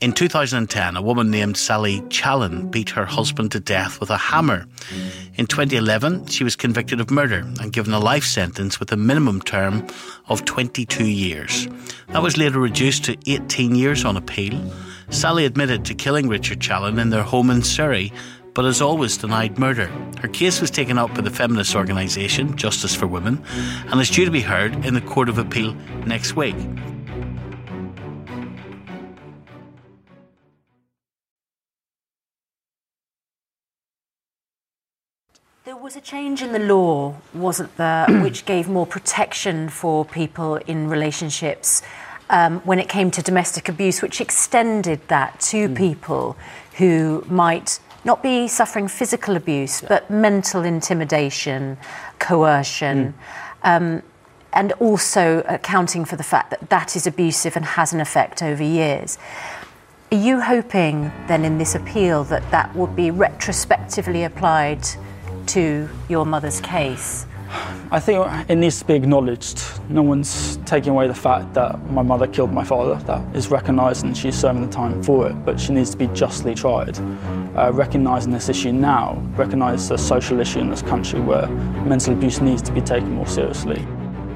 In 2010, a woman named Sally Challen beat her husband to death with a hammer. In 2011, she was convicted of murder and given a life sentence with a minimum term of 22 years. That was later reduced to 18 years on appeal. Sally admitted to killing Richard Challen in their home in Surrey, but has always denied murder. Her case was taken up by the feminist organisation Justice for Women and is due to be heard in the Court of Appeal next week. There was a change in the law, wasn't there, which gave more protection for people in relationships when it came to domestic abuse, which extended that to people who might not be suffering physical abuse, but mental intimidation, coercion, and also accounting for the fact that that is abusive and has an effect over years. Are you hoping then in this appeal that that will be retrospectively applied to your mother's case? I think it needs to be acknowledged. No one's taking away the fact that my mother killed my father. That is recognised and she's serving the time for it, but she needs to be justly tried. Recognising this issue now, recognise a social issue in this country where mental abuse needs to be taken more seriously.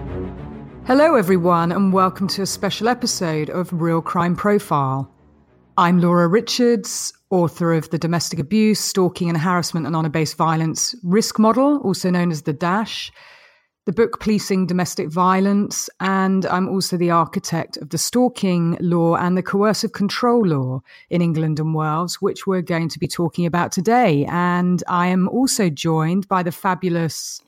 Hello everyone and welcome to a special episode of Real Crime Profile. I'm Laura Richards, author of the Domestic Abuse, Stalking and Harassment and Honour-Based Violence Risk Model, also known as the DASH, the book Policing Domestic Violence, and I'm also the architect of the stalking law and the coercive control law in England and Wales, which we're going to be talking about today. And I am also joined by the fabulous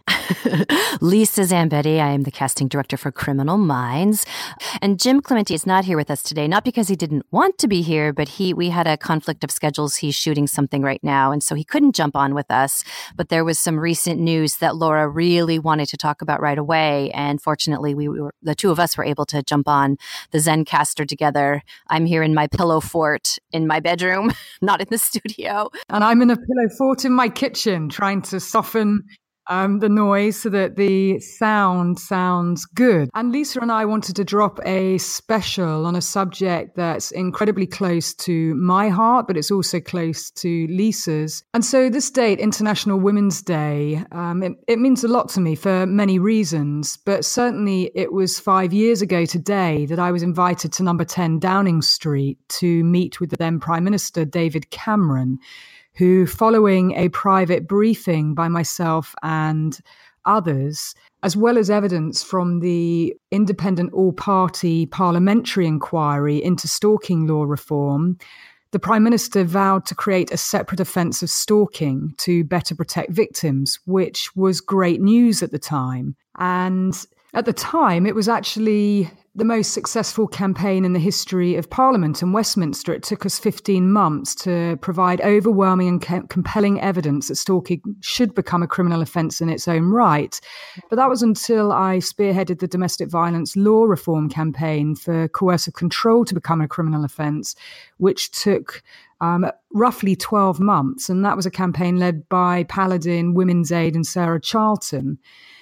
Lisa Zambetti. I am the casting director for Criminal Minds. And Jim Clementi is not here with us today, not because he didn't want to be here, but we had a conflict of schedules. He's shooting something right now, and so he couldn't jump on with us. But there was some recent news that Laura really wanted to talk about right away. And fortunately, the two of us were able to jump on the Zencastr together. I'm here in my pillow fort in my bedroom, not in the studio. And I'm in a pillow fort in my kitchen, trying to soften the noise so that the sound sounds good. And Lisa and I wanted to drop a special on a subject that's incredibly close to my heart, but it's also close to Lisa's. And so this date, International Women's Day, it means a lot to me for many reasons, but certainly it was 5 years ago today that I was invited to number 10 Downing Street to meet with the then Prime Minister, David Cameron, who, following a private briefing by myself and others, as well as evidence from the independent all-party parliamentary inquiry into stalking law reform, the Prime Minister vowed to create a separate offence of stalking to better protect victims, which was great news at the time. And at the time, it was actually the most successful campaign in the history of Parliament and Westminster. It took us 15 months to provide overwhelming and compelling evidence that stalking should become a criminal offence in its own right. But that was until I spearheaded the domestic violence law reform campaign for coercive control to become a criminal offence, which took roughly 12 months. And that was a campaign led by Paladin, Women's Aid and Sarah Charlton.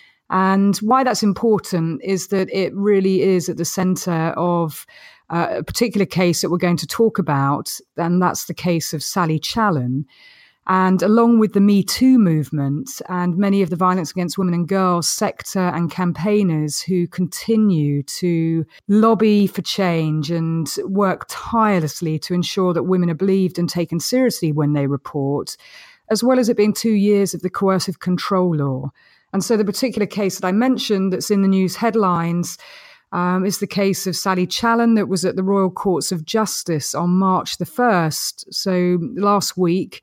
And why that's important is that it really is at the centre of a particular case that we're going to talk about, and that's the case of Sally Challen. And along with the Me Too movement and many of the violence against women and girls sector and campaigners who continue to lobby for change and work tirelessly to ensure that women are believed and taken seriously when they report, as well as it being 2 years of the coercive control law. And so the particular case that I mentioned that's in the news headlines is the case of Sally Challen that was at the Royal Courts of Justice on March the 1st, so last week.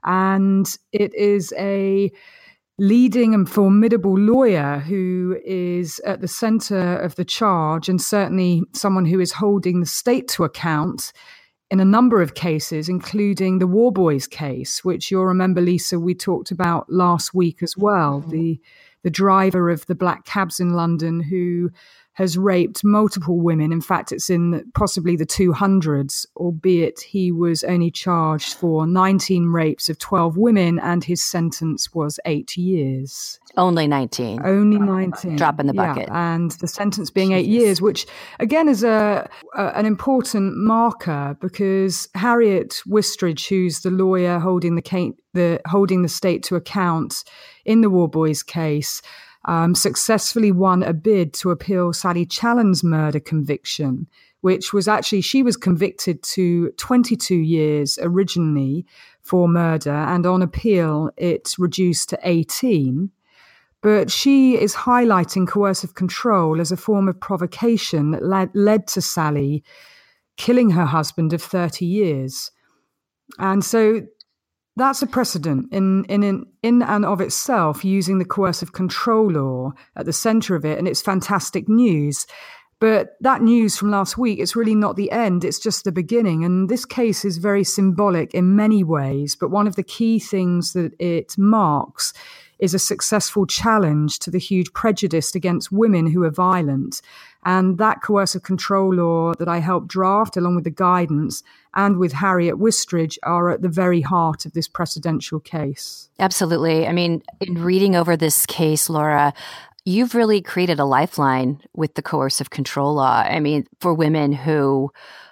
And it is a leading and formidable lawyer who is at the centre of the charge, and certainly someone who is holding the state to account in a number of cases, including the War Boys case, which you'll remember, Lisa, we talked about last week as well. The driver of the black cabs in London who has raped multiple women. In fact, it's in possibly the 200s, albeit he was only charged for 19 rapes of 12 women and his sentence was 8 years. Only 19. Only 19. Drop in the bucket. Yeah, and the sentence being 8 years, which again is an important marker, because Harriet Wistridge, who's the lawyer holding the state to account in the Worboys case, successfully won a bid to appeal Sally Challen's murder conviction, which was actually, she was convicted to 22 years originally for murder, and on appeal it's reduced to 18. But she is highlighting coercive control as a form of provocation that led to Sally killing her husband of 30 years. And so that's a precedent in and of itself, using the coercive control law at the centre of it. And it's fantastic news. But that news from last week, it's really not the end. It's just the beginning. And this case is very symbolic in many ways. But one of the key things that it marks is a successful challenge to the huge prejudice against women who are violent. And that coercive control law that I helped draft, along with the guidance and with Harriet Wistridge, are at the very heart of this precedential case. Absolutely. I mean, in reading over this case, Laura, you've really created a lifeline with the coercive control law. I mean, for women who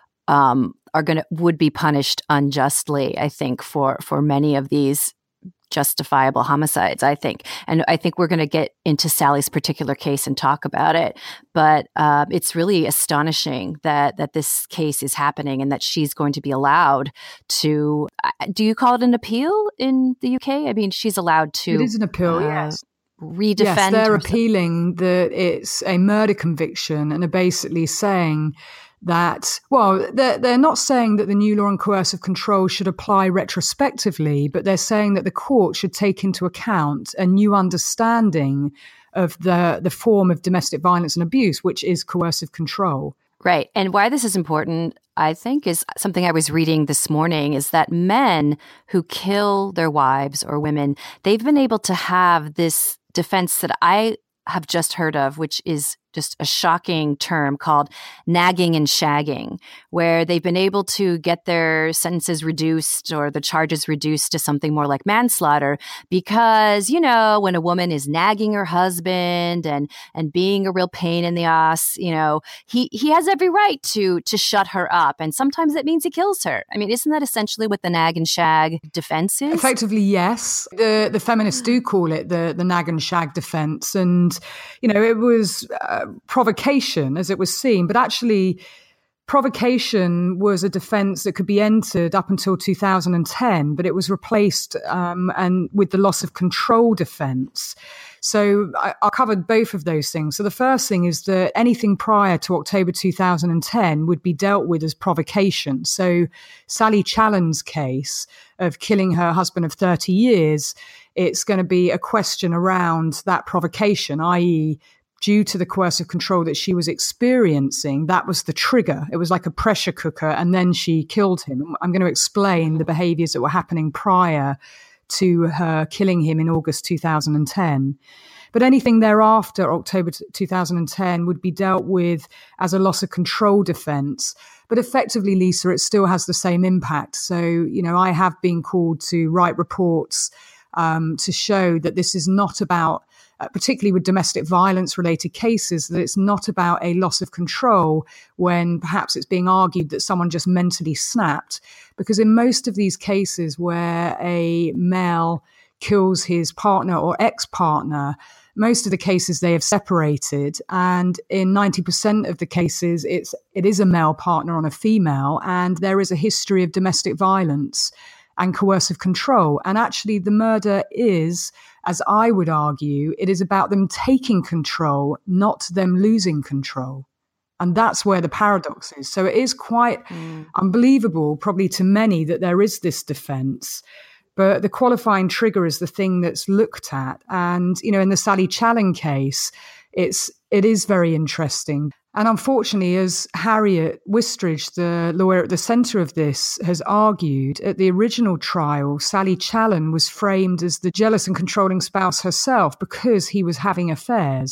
would be punished unjustly, I think, for many of these justifiable homicides, I think. And I think we're going to get into Sally's particular case and talk about it. But it's really astonishing that this case is happening and that she's going to be allowed to, do you call it an appeal in the UK? I mean, she's allowed to. It is an appeal, yes. Redefend. Yes, they're appealing that it's a murder conviction and are basically saying that, well, they're not saying that the new law on coercive control should apply retrospectively, but they're saying that the court should take into account a new understanding of the form of domestic violence and abuse, which is coercive control. Right. And why this is important, I think, is something I was reading this morning, is that men who kill their wives or women, they've been able to have this defense that I have just heard of, which is just a shocking term called nagging and shagging, where they've been able to get their sentences reduced or the charges reduced to something more like manslaughter because, you know, when a woman is nagging her husband and being a real pain in the ass, you know, he has every right to shut her up. And sometimes that means he kills her. I mean, isn't that essentially what the nag and shag defense is? Effectively, yes. The feminists do call it the nag and shag defense. And, you know, it was provocation as it was seen, but actually provocation was a defense that could be entered up until 2010, but it was replaced and with the loss of control defense. So I covered both of those things. So the first thing is that anything prior to October 2010 would be dealt with as provocation. So Sally Challen's case of killing her husband of 30 years, it's going to be a question around that provocation, i.e., due to the coercive control that she was experiencing, that was the trigger. It was like a pressure cooker, and then she killed him. I'm going to explain the behaviors that were happening prior to her killing him in August 2010. But anything thereafter, October 2010, would be dealt with as a loss of control defense. But effectively, Lisa, it still has the same impact. So, you know, I have been called to write reports to show that this is not about, particularly with domestic violence related cases, that it's not about a loss of control when perhaps it's being argued that someone just mentally snapped. Because in most of these cases where a male kills his partner or ex-partner, most of the cases they have separated, and in 90% of the cases it is a male partner on a female, and there is a history of domestic violence and coercive control. And actually the murder is, as I would argue, it is about them taking control, not them losing control. And that's where the paradox is. So it is quite unbelievable, probably to many, that there is this defense. But the qualifying trigger is the thing that's looked at. And, you know, in the Sally Challen case, it is very interesting. And unfortunately, as Harriet Wistridge, the lawyer at the centre of this, has argued, at the original trial, Sally Challen was framed as the jealous and controlling spouse herself because he was having affairs.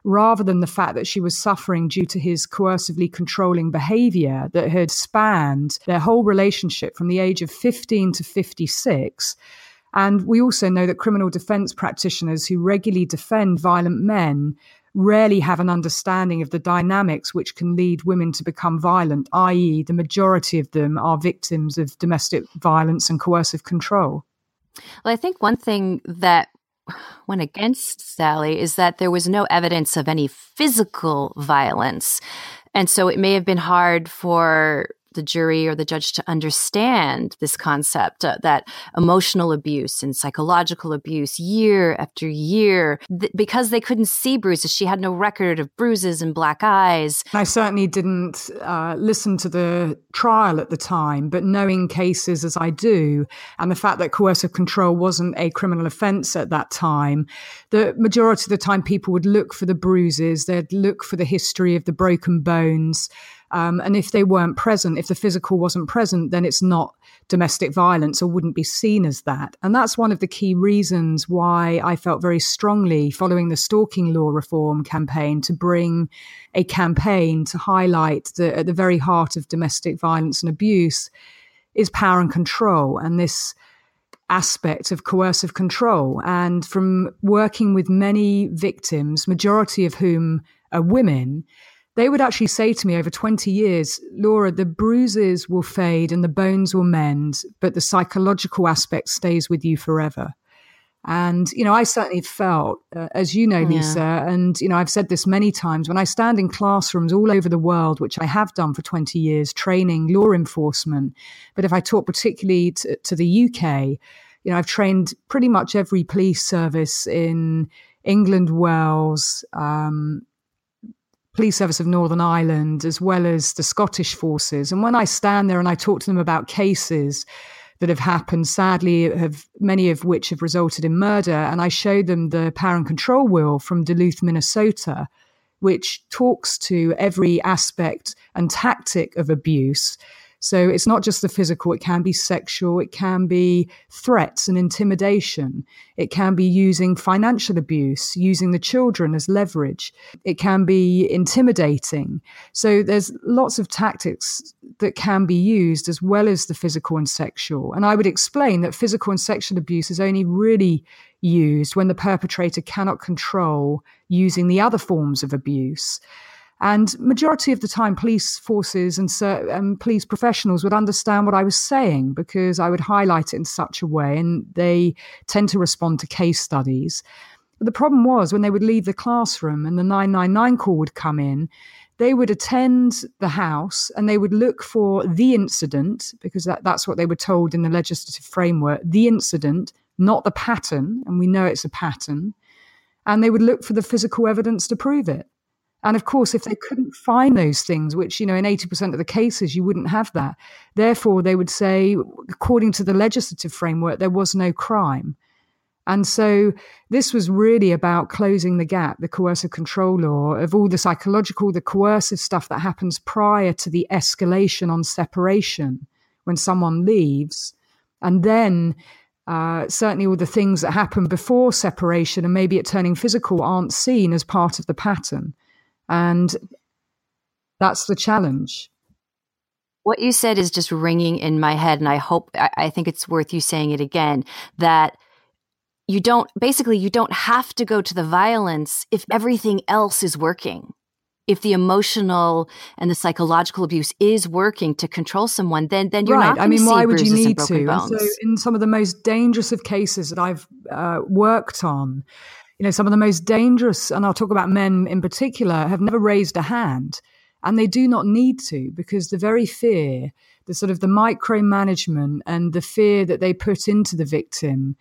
rather than the fact that she was suffering due to his coercively controlling behavior that had spanned their whole relationship from the age of 15 to 56. And we also know that criminal defense practitioners who regularly defend violent men rarely have an understanding of the dynamics which can lead women to become violent, i.e. the majority of them are victims of domestic violence and coercive control. Well, I think one thing that went against Sally is that there was no evidence of any physical violence. And so it may have been hard for the jury or the judge to understand this concept that emotional abuse and psychological abuse year after year, because they couldn't see bruises. She had no record of bruises and black eyes. I certainly didn't listen to the trial at the time, but knowing cases as I do, and the fact that coercive control wasn't a criminal offence at that time, the majority of the time people would look for the bruises, they'd look for the history of the broken bones. And if they weren't present, if the physical wasn't present, then it's not domestic violence or wouldn't be seen as that. And that's one of the key reasons why I felt very strongly following the stalking law reform campaign to bring a campaign to highlight that at the very heart of domestic violence and abuse is power and control, and this aspect of coercive control. And from working with many victims, majority of whom are women, they would actually say to me over 20 years, Laura, the bruises will fade and the bones will mend, but the psychological aspect stays with you forever. And, I certainly felt, as you know, Lisa, and, I've said this many times, when I stand in classrooms all over the world, which I have done for 20 years, training law enforcement, but if I talk particularly to the UK, I've trained pretty much every police service in England, Wales, Police Service of Northern Ireland, as well as the Scottish forces. And when I stand there and I talk to them about cases that have happened, sadly, many of which have resulted in murder, and I show them the Power and Control Wheel from Duluth, Minnesota, which talks to every aspect and tactic of abuse. So it's not just the physical, it can be sexual, it can be threats and intimidation. It can be using financial abuse, using the children as leverage. It can be intimidating. So there's lots of tactics that can be used as well as the physical and sexual. And I would explain that physical and sexual abuse is only really used when the perpetrator cannot control using the other forms of abuse. And majority of the time, police forces and police professionals would understand what I was saying because I would highlight it in such a way, and they tend to respond to case studies. But the problem was when they would leave the classroom and the 999 call would come in, they would attend the house and they would look for the incident, because that's what they were told in the legislative framework, the incident, not the pattern, and we know it's a pattern. And they would look for the physical evidence to prove it. And of course, if they couldn't find those things, which, in 80% of the cases, you wouldn't have that. Therefore, they would say, according to the legislative framework, there was no crime. And so this was really about closing the gap, the coercive control law, of all the psychological, the coercive stuff that happens prior to the escalation on separation when someone leaves. And then certainly all the things that happen before separation and maybe it turning physical aren't seen as part of the pattern. And that's the challenge. What you said is just ringing in my head, and I think it's worth you saying it again, that you don't have to go to the violence if everything else is working. If the emotional and the psychological abuse is working to control someone, then you're not going to see bruises and broken bones. So in some of the most dangerous of cases that I've worked on, some of the most dangerous, and I'll talk about men in particular, have never raised a hand. And they do not need to, because the very fear, the sort of the micromanagement and the fear that they put into the victim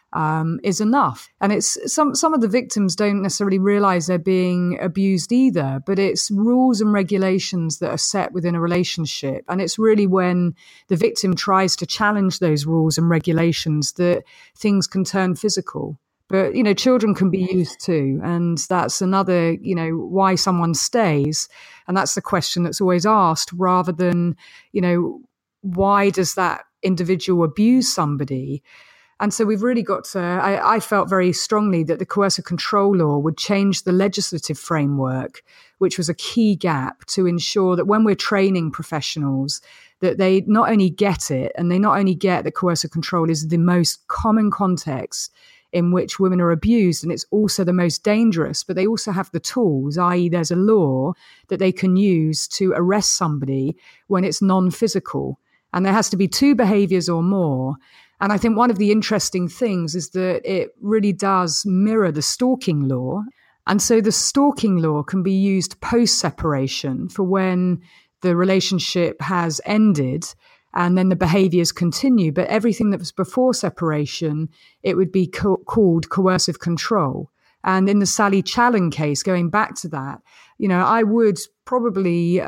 is enough. And it's some of the victims don't necessarily realize they're being abused either, but it's rules and regulations that are set within a relationship. And it's really when the victim tries to challenge those rules and regulations that things can turn physical. But, children can be used too. And that's another, why someone stays. And that's the question that's always asked, rather than, why does that individual abuse somebody? And so we've really got to, I felt very strongly that the coercive control law would change the legislative framework, which was a key gap to ensure that when we're training professionals, that they not only get it, and they not only get that coercive control is the most common context in which women are abused, and it's also the most dangerous, but they also have the tools, i.e. there's a law that they can use to arrest somebody when it's non-physical. And there has to be 2 behaviors or more. And I think one of the interesting things is that it really does mirror the stalking law. And so the stalking law can be used post-separation for when the relationship has ended and then the behaviors continue. But everything that was before separation, it would be called coercive control. And in the Sally Challen case, going back to that, I would probably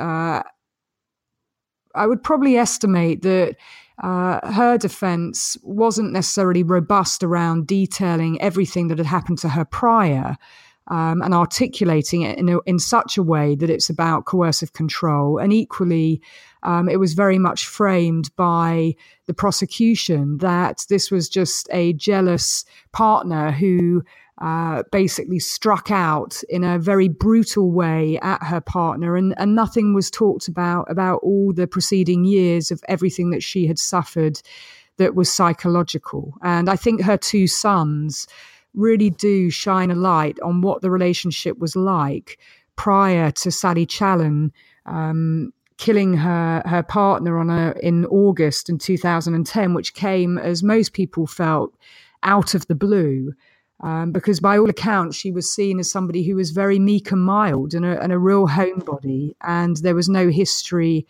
estimate that her defense wasn't necessarily robust around detailing everything that had happened to her prior, and articulating it in such a way that it's about coercive control. And equally, it was very much framed by the prosecution that this was just a jealous partner who basically struck out in a very brutal way at her partner, and nothing was talked about all the preceding years of everything that she had suffered that was psychological. And I think her 2 sons really do shine a light on what the relationship was like prior to Sally Challen killing her partner in August in 2010, which came, as most people felt, out of the blue. Because by all accounts, she was seen as somebody who was very meek and mild and a real homebody. And there was no history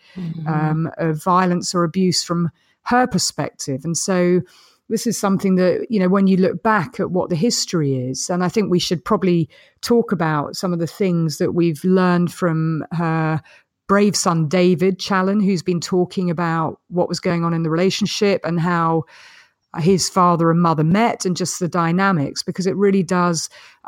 of violence or abuse from her perspective. And so this is something that, when you look back at what the history is, and I think we should probably talk about some of the things that we've learned from her brave son, David Challen, who's been talking about what was going on in the relationship and how his father and mother met and just the dynamics, because it really does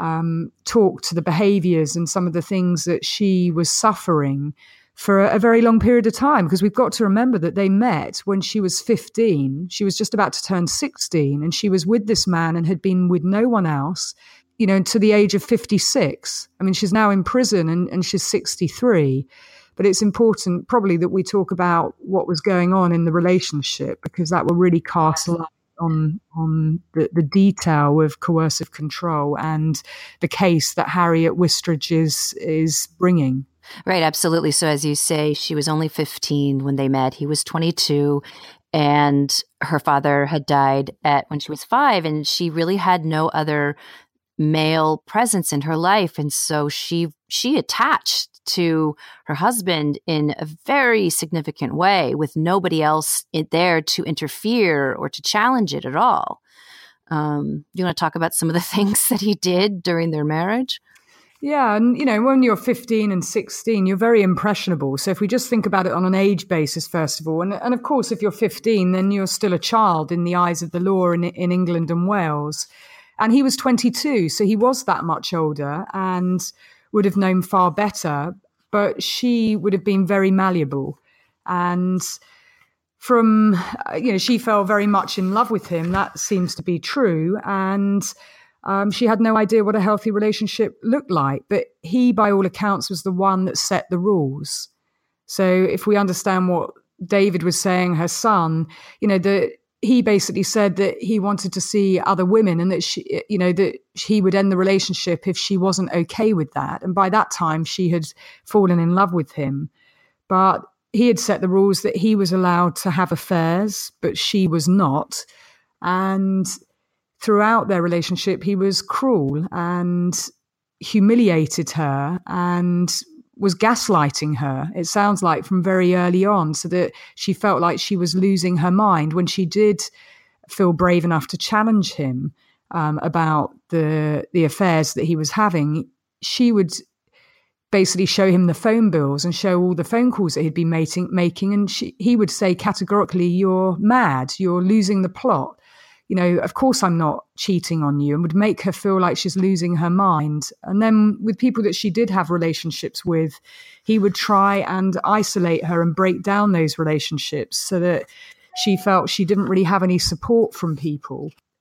talk to the behaviors and some of the things that she was suffering for a very long period of time. Because we've got to remember that they met when she was 15. She was just about to turn 16, and she was with this man and had been with no one else, to the age of 56. I mean, she's now in prison and she's 63. But it's important probably that we talk about what was going on in the relationship, because that will really cast light on the detail of coercive control and the case that Harriet Wistridge is bringing. Right, absolutely. So as you say, she was only 15 when they met. He was 22, and her father had died when she was 5, and she really had no other male presence in her life. And so she attached to her husband in a very significant way, with nobody else there to interfere or to challenge it at all. You want to talk about some of the things that he did during their marriage? Yeah, and when you're 15 and 16, you're very impressionable. So if we just think about it on an age basis, first of all, and of course, if you're 15, then you're still a child in the eyes of the law in England and Wales. And he was 22, so he was that much older and would have known far better, but she would have been very malleable. And she fell very much in love with him. That seems to be true. And she had no idea what a healthy relationship looked like. But he, by all accounts, was the one that set the rules. So if we understand what David was saying, her son, he basically said that he wanted to see other women, and that that he would end the relationship if she wasn't okay with that. And by that time, she had fallen in love with him. But he had set the rules that he was allowed to have affairs, but she was not. And throughout their relationship, he was cruel and humiliated her and was gaslighting her, it sounds like, from very early on, so that she felt like she was losing her mind. When she did feel brave enough to challenge him about the affairs that he was having, she would basically show him the phone bills and show all the phone calls that he'd been making, and he would say categorically, "You're mad, you're losing the plot. Of course I'm not cheating on you," and would make her feel like she's losing her mind. And then with people that she did have relationships with, he would try and isolate her and break down those relationships so that she felt she didn't really have any support from people.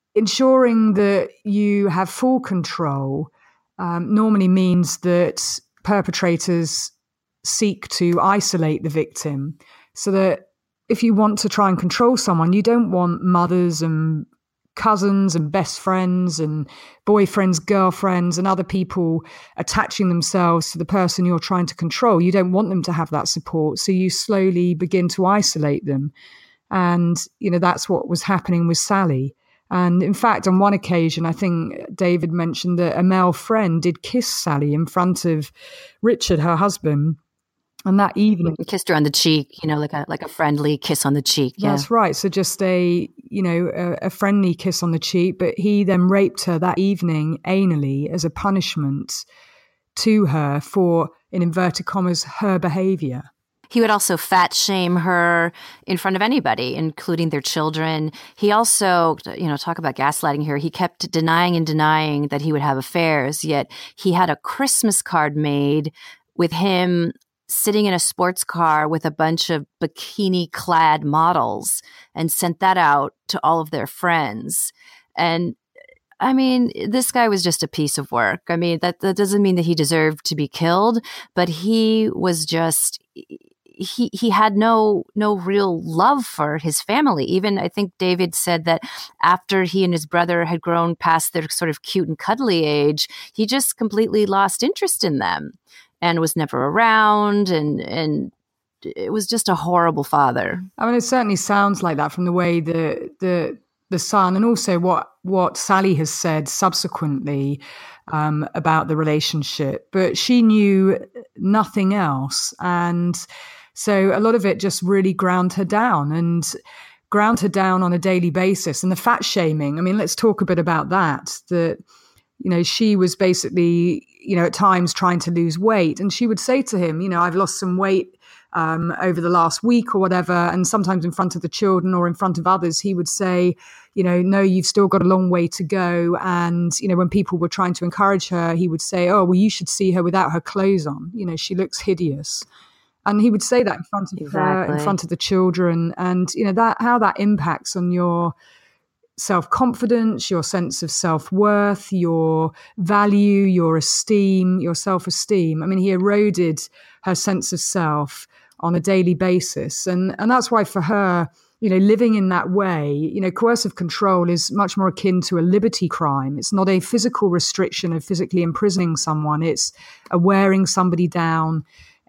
ensuring that you have full control normally means that perpetrators seek to isolate the victim, so that if you want to try and control someone, you don't want mothers and cousins and best friends and boyfriends, girlfriends and other people attaching themselves to the person you're trying to control. You don't want them to have that support. So you slowly begin to isolate them. And, that's what was happening with Sally. And in fact, on one occasion, I think David mentioned that a male friend did kiss Sally in front of Richard, her husband. And that evening, he kissed her on the cheek, like a friendly kiss on the cheek. Yeah. That's right. So just a friendly kiss on the cheek. But he then raped her that evening anally as a punishment to her for, in inverted commas, her behavior. He would also fat shame her in front of anybody, including their children. He also, talk about gaslighting here. He kept denying that he would have affairs, yet he had a Christmas card made with him sitting in a sports car with a bunch of bikini-clad models and sent that out to all of their friends. And I mean, this guy was just a piece of work. I mean, that doesn't mean that he deserved to be killed, but he was just... He had no real love for his family. Even I think David said that after he and his brother had grown past their sort of cute and cuddly age, he just completely lost interest in them and was never around. And it was just a horrible father. I mean, it certainly sounds like that from the way the son, and also what Sally has said subsequently about the relationship. But she knew nothing else. And so a lot of it just really ground her down on a daily basis. And the fat shaming, I mean, let's talk a bit about that, she was basically, at times trying to lose weight. And she would say to him, I've lost some weight over the last week or whatever. And sometimes in front of the children or in front of others, he would say, no, you've still got a long way to go. And, when people were trying to encourage her, he would say, oh, well, you should see her without her clothes on. She looks hideous. And he would say that in front of her, in front of the children. And, how that impacts on your self-confidence, your sense of self-worth, your value, your esteem, your self-esteem. I mean, he eroded her sense of self on a daily basis. And that's why for her, living in that way, coercive control is much more akin to a liberty crime. It's not a physical restriction of physically imprisoning someone. It's a wearing somebody down,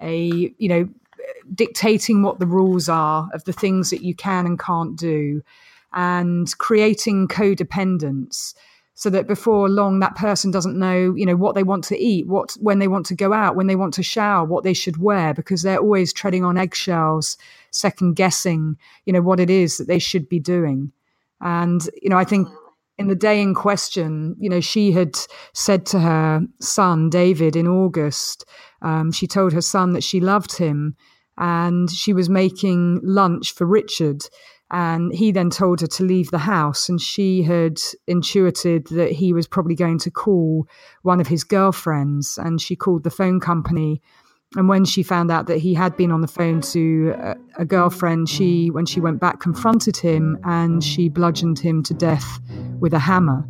dictating what the rules are of the things that you can and can't do, and creating codependence so that before long that person doesn't know, what they want to eat, when they want to go out, when they want to shower, what they should wear, because they're always treading on eggshells, second guessing, what it is that they should be doing. And, I think in the day in question, she had said to her son, David, in August, she told her son that she loved him, and she was making lunch for Richard. And he then told her to leave the house, and she had intuited that he was probably going to call one of his girlfriends, and she called the phone company. And when she found out that he had been on the phone to a girlfriend, when she went back, confronted him, and she bludgeoned him to death with a hammer.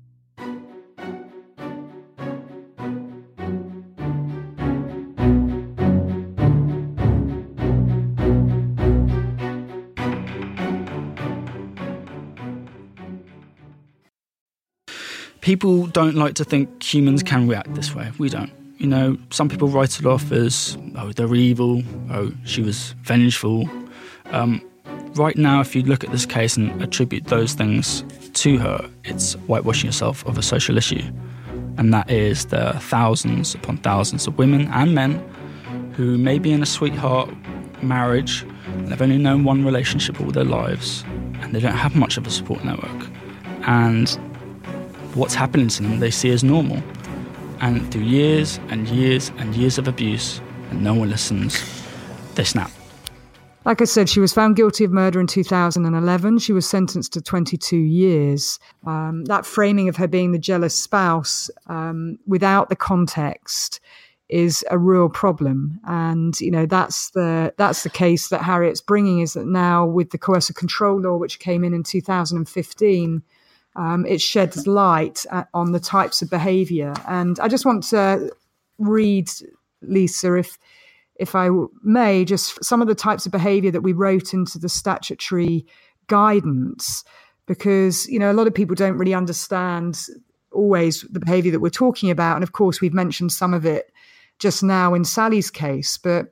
People don't like to think humans can react this way. We don't. Some people write it off as, oh, they're evil, oh, she was vengeful. Right now, if you look at this case and attribute those things to her, it's whitewashing yourself of a social issue. And that is there are thousands upon thousands of women and men who may be in a sweetheart marriage and they've only known one relationship all their lives and they don't have much of a support network. And what's happening to them they see as normal. And through years and years and years of abuse, and no one listens, they snap. Like I said, she was found guilty of murder in 2011. She was sentenced to 22 years. That framing of her being the jealous spouse without the context is a real problem. And, that's the case that Harriet's bringing, is that now with the coercive control law, which came in 2015, it sheds light on the types of behaviour. And I just want to read, Lisa, if I may, just some of the types of behaviour that we wrote into the statutory guidance, because, you know, a lot of people don't really understand always the behaviour that we're talking about. And of course, we've mentioned some of it just now in Sally's case, but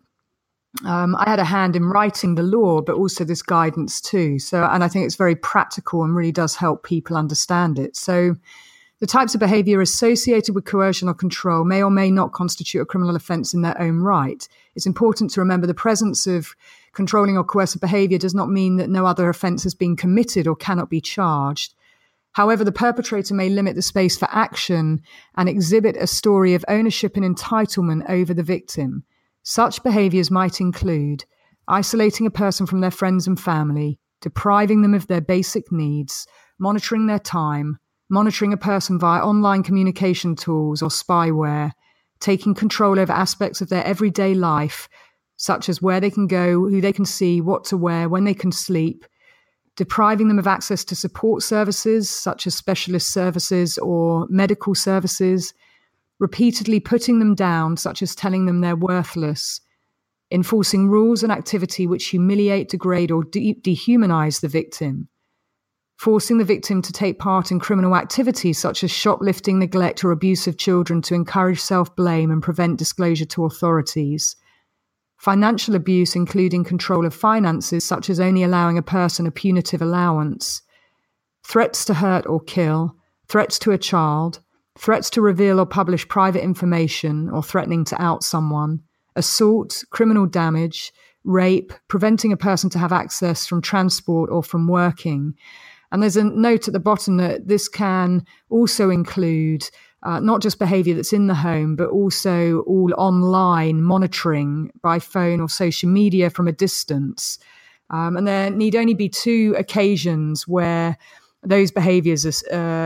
I had a hand in writing the law, but also this guidance too. So, and I think it's very practical and really does help people understand it. So the types of behaviour associated with coercion or control may or may not constitute a criminal offence in their own right. It's important to remember the presence of controlling or coercive behaviour does not mean that no other offence has been committed or cannot be charged. However, the perpetrator may limit the space for action and exhibit a story of ownership and entitlement over the victim. Such behaviours might include isolating a person from their friends and family, depriving them of their basic needs, monitoring their time, monitoring a person via online communication tools or spyware, taking control over aspects of their everyday life, such as where they can go, who they can see, what to wear, when they can sleep, depriving them of access to support services, such as specialist services or medical services, repeatedly putting them down, such as telling them they're worthless, enforcing rules and activity which humiliate, degrade, or dehumanize the victim, forcing the victim to take part in criminal activities such as shoplifting, neglect, or abuse of children to encourage self-blame and prevent disclosure to authorities, financial abuse, including control of finances, such as only allowing a person a punitive allowance, threats to hurt or kill, threats to a child, threats to reveal or publish private information or threatening to out someone, assault, criminal damage, rape, preventing a person to have access from transport or from working. And there's a note at the bottom that this can also include not just behaviour that's in the home, but also all online monitoring by phone or social media from a distance. And there need only be 2 occasions where those behaviours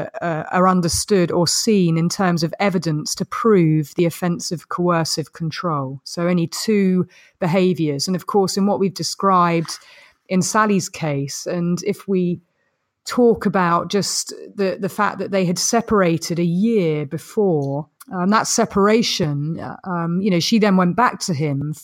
are understood or seen in terms of evidence to prove the offence of coercive control. So only 2 behaviours. And of course, in what we've described in Sally's case, and if we talk about just the fact that they had separated a year before, that separation, she then went back to him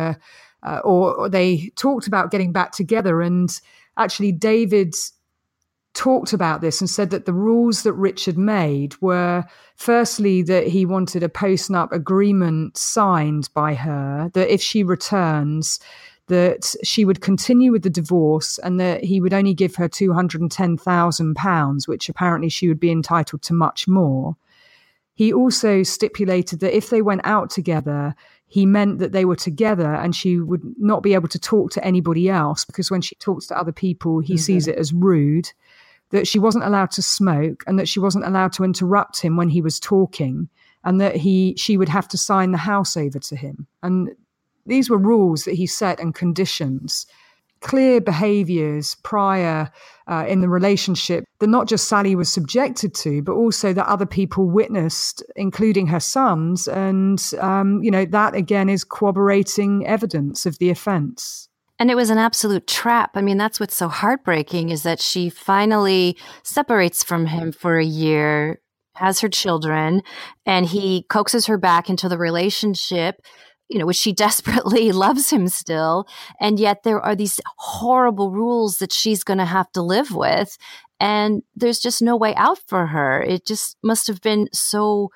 or they talked about getting back together. And actually, David talked about this and said that the rules that Richard made were, firstly, that he wanted a post-nup agreement signed by her, that if she returns, that she would continue with the divorce and that he would only give her £210,000, which apparently she would be entitled to much more. He also stipulated that if they went out together, he meant that they were together and she would not be able to talk to anybody else, because when she talks to other people, he sees it as rude, that she wasn't allowed to smoke and that she wasn't allowed to interrupt him when he was talking, and that she would have to sign the house over to him. And these were rules that he set and conditions, clear behaviours prior in the relationship that not just Sally was subjected to, but also that other people witnessed, including her sons. And, that again is corroborating evidence of the offence. And it was an absolute trap. I mean, that's what's so heartbreaking, is that she finally separates from him for a year, has her children, and he coaxes her back into the relationship, which she desperately loves him still. And yet there are these horrible rules that she's going to have to live with. And there's just no way out for her. It just must have been so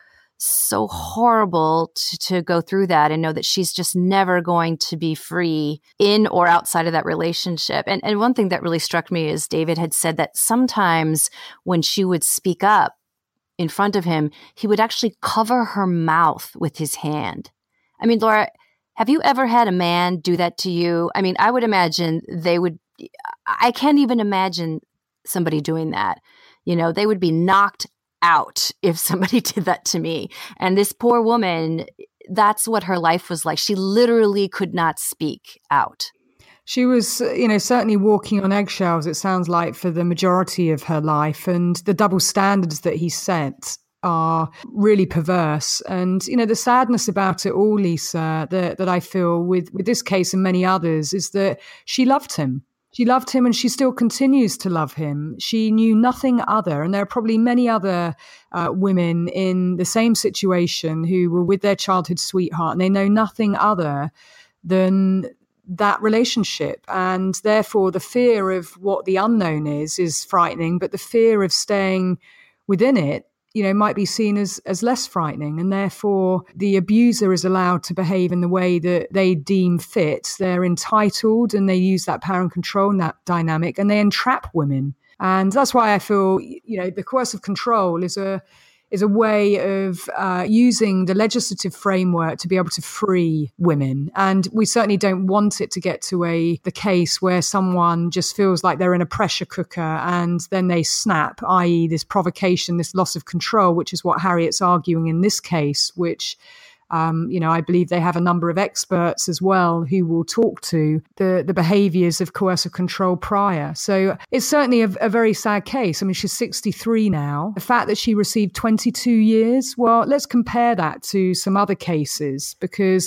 horrible to go through that and know that she's just never going to be free in or outside of that relationship. And one thing that really struck me is David had said that sometimes when she would speak up in front of him, he would actually cover her mouth with his hand. I mean, Laura, have you ever had a man do that to you? I mean, I would imagine I can't even imagine somebody doing that. They would be knocked out if somebody did that to me. And this poor woman, that's what her life was like. She literally could not speak out. She was, certainly walking on eggshells, it sounds like, for the majority of her life. And the double standards that he set are really perverse. And, the sadness about it all, Lisa, that I feel with this case and many others, is that she loved him. She loved him and she still continues to love him. She knew nothing other, and there are probably many other women in the same situation who were with their childhood sweetheart, and they know nothing other than that relationship. And therefore, the fear of what the unknown is frightening, but the fear of staying within it, might be seen as less frightening. And therefore, the abuser is allowed to behave in the way that they deem fit. They're entitled and they use that power and control and that dynamic, and they entrap women. And that's why I feel, the coercive control is a way of using the legislative framework to be able to free women. And we certainly don't want it to get to the case where someone just feels like they're in a pressure cooker and then they snap, i.e. this provocation, this loss of control, which is what Harriet's arguing in this case, which I believe they have a number of experts as well who will talk to the behaviours of coercive control prior. So it's certainly a very sad case. I mean, she's 63 now. The fact that she received 22 years, well, let's compare that to some other cases, because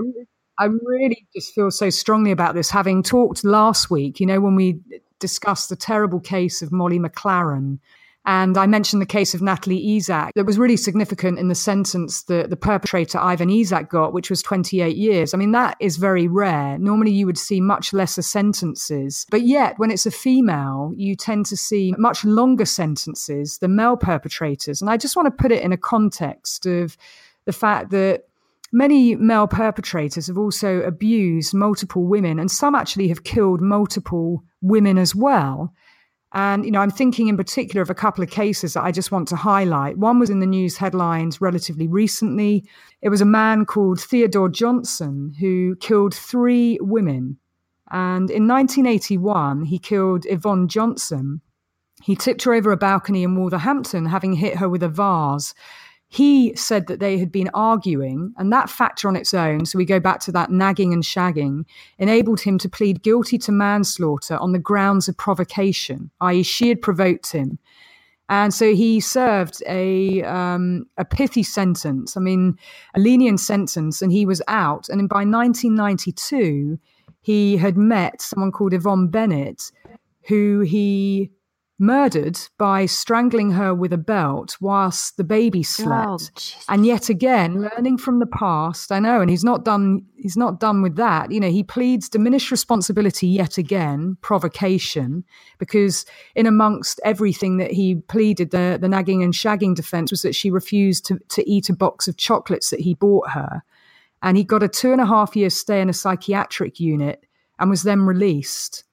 I really just feel so strongly about this, having talked last week, when we discussed the terrible case of Molly McLaren. And I mentioned the case of Natalie Isak that was really significant in the sentence that the perpetrator, Ivan Isak, got, which was 28 years. I mean, that is very rare. Normally, you would see much lesser sentences. But yet, when it's a female, you tend to see much longer sentences than male perpetrators. And I just want to put it in a context of the fact that many male perpetrators have also abused multiple women, and some actually have killed multiple women as well. And, I'm thinking in particular of a couple of cases that I just want to highlight. One was in the news headlines relatively recently. It was a man called Theodore Johnson who killed 3 women. And in 1981, he killed Yvonne Johnson. He tipped her over a balcony in Wolverhampton, having hit her with a vase. He said that they had been arguing, and that factor on its own, so we go back to that nagging and shagging, enabled him to plead guilty to manslaughter on the grounds of provocation, i.e. she had provoked him. And so he served a pithy sentence, a lenient sentence, and he was out. And by 1992, he had met someone called Yvonne Bennett, who he murdered by strangling her with a belt whilst the baby slept. And yet again, learning from the past, I know, and he's not done with that. He pleads diminished responsibility yet again, provocation, because in amongst everything that he pleaded, the nagging and shagging defense was that she refused to eat a box of chocolates that he bought her. And he got a 2.5-year stay in a psychiatric unit and was then released.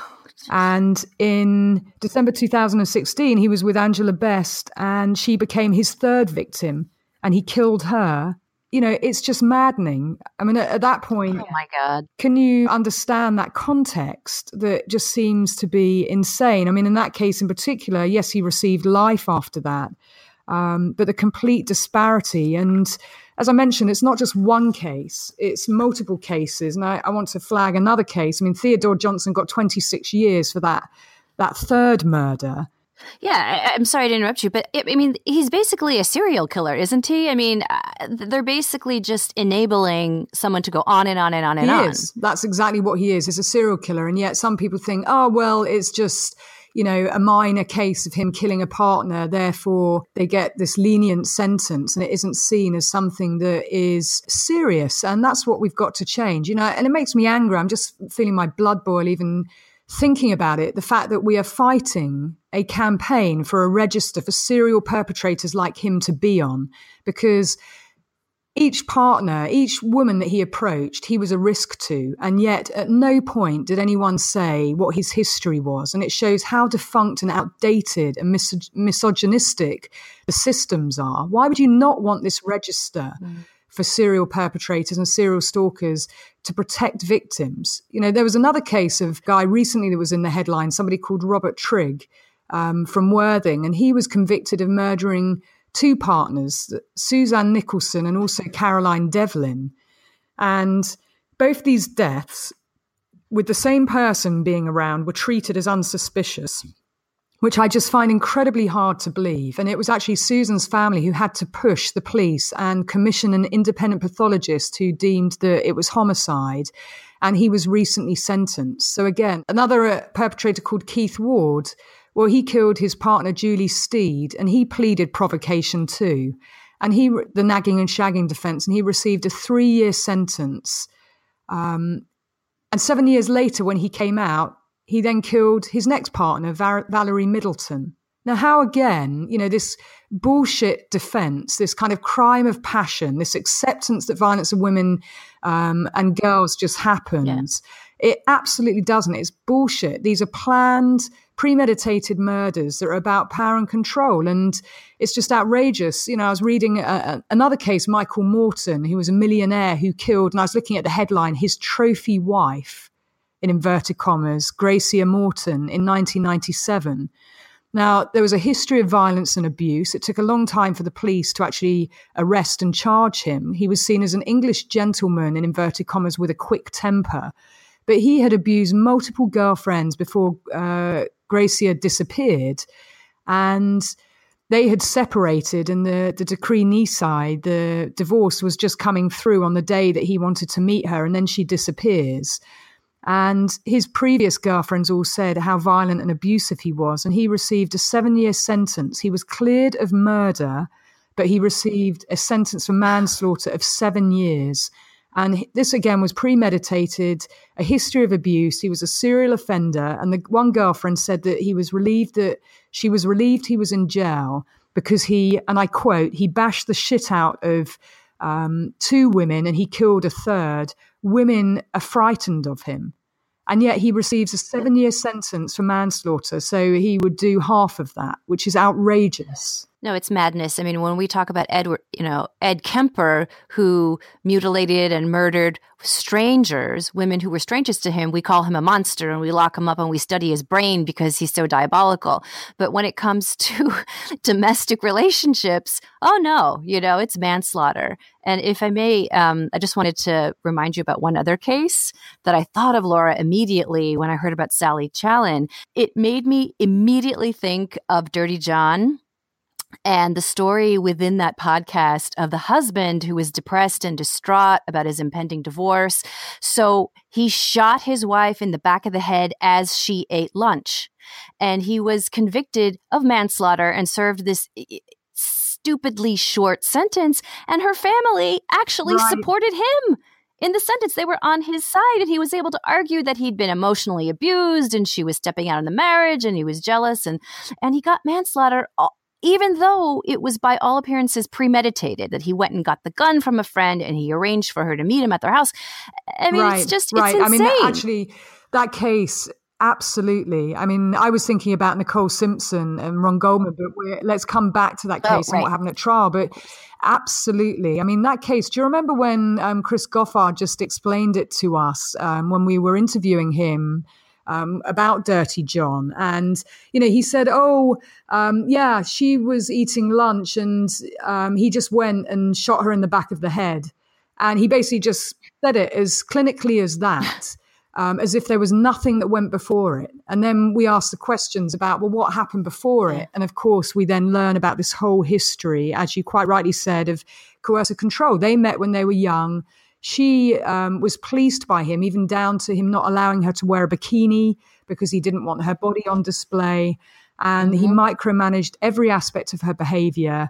And in December 2016, he was with Angela Best, and she became his 3rd victim, and he killed her. It's just maddening. At that point, oh my God, can you understand that context that just seems to be insane? In that case in particular, yes, he received life after that, but the complete disparity. And as I mentioned, it's not just one case, it's multiple cases. And I want to flag another case. Theodore Johnson got 26 years for that 3rd murder. Yeah, I'm sorry to interrupt you, but he's basically a serial killer, isn't he? They're basically just enabling someone to go on and on and on and on. He is. That's exactly what he is. He's a serial killer. And yet some people think, oh, well, it's just a minor case of him killing a partner, therefore they get this lenient sentence, and it isn't seen as something that is serious. And that's what we've got to change, and it makes me angry. I'm just feeling my blood boil even thinking about it. The fact that we are fighting a campaign for a register for serial perpetrators like him to be on, because each partner, each woman that he approached, he was a risk to. And yet at no point did anyone say what his history was. And it shows how defunct and outdated and misogynistic the systems are. Why would you not want this register for serial perpetrators and serial stalkers to protect victims? There was another case of a guy recently that was in the headlines, somebody called Robert Trigg from Worthing. And he was convicted of murdering 2 partners, Suzanne Nicholson and also Caroline Devlin. And both these deaths, with the same person being around, were treated as unsuspicious. which I just find incredibly hard to believe. And it was actually Susan's family who had to push the police and commission an independent pathologist who deemed that it was homicide. And he was recently sentenced. So again, another perpetrator called Keith Ward, well, he killed his partner, Julie Steed, and he pleaded provocation too. And the nagging and shagging defense, and he received a 3-year sentence. And 7 years later, when he came out, he then killed his next partner, Valerie Middleton. Now, how again, this bullshit defense, this kind of crime of passion, this acceptance that violence of women and girls just happens, it absolutely doesn't. It's bullshit. These are planned, premeditated murders that are about power and control. And it's just outrageous. I was reading another case, Michael Morton, who was a millionaire who killed, and I was looking at the headline, his trophy wife, in inverted commas, Gracia Morton, in 1997. Now, there was a history of violence and abuse. It took a long time for the police to actually arrest and charge him. He was seen as an English gentleman, in inverted commas, with a quick temper. But he had abused multiple girlfriends before Gracia disappeared. And they had separated, and the decree nisi, the divorce, was just coming through on the day that he wanted to meet her, and then she disappears. And his previous girlfriends all said how violent and abusive he was, and he received a 7-year sentence. He was cleared of murder, but he received a sentence for manslaughter of 7 years. And this, again, was premeditated, a history of abuse. He was a serial offender. And the one girlfriend said that she was relieved he was in jail because he, and I quote, he bashed the shit out of 2 women and he killed a third. Women are frightened of him. And yet he receives a 7-year sentence for manslaughter. So he would do half of that, which is outrageous. No, it's madness. I mean, when we talk about Ed Kemper, who mutilated and murdered strangers, women who were strangers to him, we call him a monster and we lock him up and we study his brain because he's so diabolical. But when it comes to domestic relationships, oh no, it's manslaughter. And if I may, I just wanted to remind you about one other case that I thought of, Laura, immediately when I heard about Sally Challen. It made me immediately think of Dirty John. And the story within that podcast of the husband who was depressed and distraught about his impending divorce. So he shot his wife in the back of the head as she ate lunch. And he was convicted of manslaughter and served this stupidly short sentence. And her family actually supported him in the sentence. They were on his side, and he was able to argue that he'd been emotionally abused and she was stepping out in the marriage and he was jealous. And he got manslaughter, even though it was by all appearances premeditated, that he went and got the gun from a friend and he arranged for her to meet him at their house. I mean, it's insane. I mean, actually, that case, absolutely. I mean, I was thinking about Nicole Simpson and Ron Goldman, but let's come back to that case and what happened at trial. But absolutely. I mean, that case, do you remember when Chris Goffard just explained it to us when we were interviewing him? About Dirty John. And, he said, she was eating lunch and he just went and shot her in the back of the head. And he basically just said it as clinically as that, as if there was nothing that went before it. And then we asked the questions about, well, what happened before it? And of course, we then learn about this whole history, as you quite rightly said, of coercive control. They met when they were young. She was pleased by him, even down to him not allowing her to wear a bikini because he didn't want her body on display. And he micromanaged every aspect of her behavior.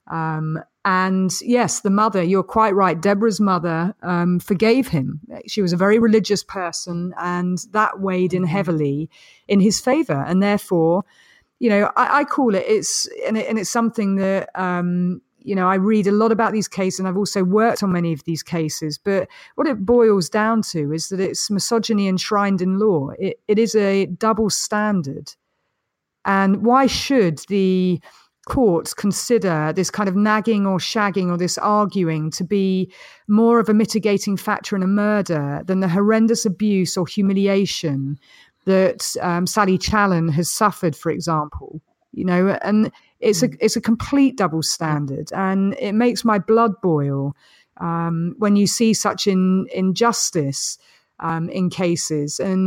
And yes, the mother, you're quite right, Deborah's mother forgave him. She was a very religious person, and that weighed in heavily in his favor. And therefore, I call it, it's something that... I read a lot about these cases, and I've also worked on many of these cases. But what it boils down to is that it's misogyny enshrined in law. It is a double standard. And why should the courts consider this kind of nagging or shagging or this arguing to be more of a mitigating factor in a murder than the horrendous abuse or humiliation that Sally Challen has suffered, for example? And it's a complete double standard, and it makes my blood boil when you see such injustice in cases. And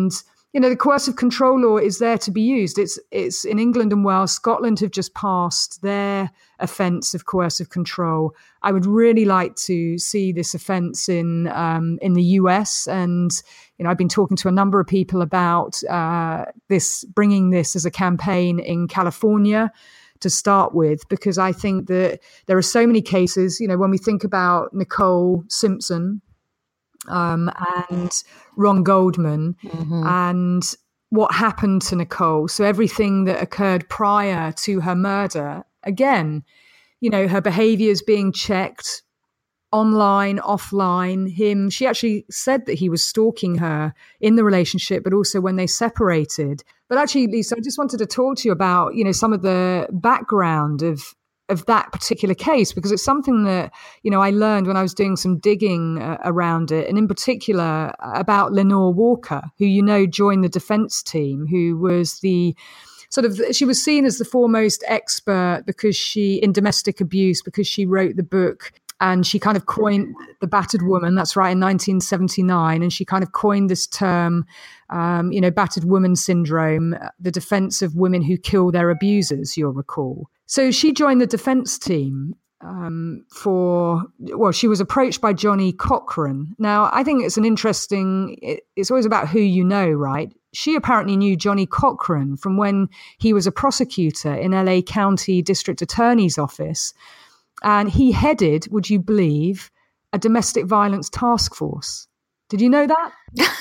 the coercive control law is there to be used. It's in England and Wales. Scotland have just passed their offence of coercive control. I would really like to see this offence in the US, and I've been talking to a number of people about bringing this as a campaign in California to start with, because I think that there are so many cases. When we think about Nicole Simpson, and Ron Goldman, and what happened to Nicole. So everything that occurred prior to her murder, again, her behaviors being checked online, offline, she actually said that he was stalking her in the relationship, but also when they separated. But actually, Lisa, I just wanted to talk to you about, some of the background of that particular case, because it's something that, I learned when I was doing some digging around it, and in particular about Lenore Walker, who, joined the defense team, who was she was seen as the foremost expert in domestic abuse, because she wrote the book. And she kind of coined the battered woman, that's right, in 1979. And she kind of coined this term, battered woman syndrome, the defense of women who kill their abusers, you'll recall. So she joined the defense team she was approached by Johnny Cochran. Now, I think it's it's always about who you know, right? She apparently knew Johnny Cochran from when he was a prosecutor in LA County District Attorney's Office. And he headed, would you believe, a domestic violence task force. Did you know that?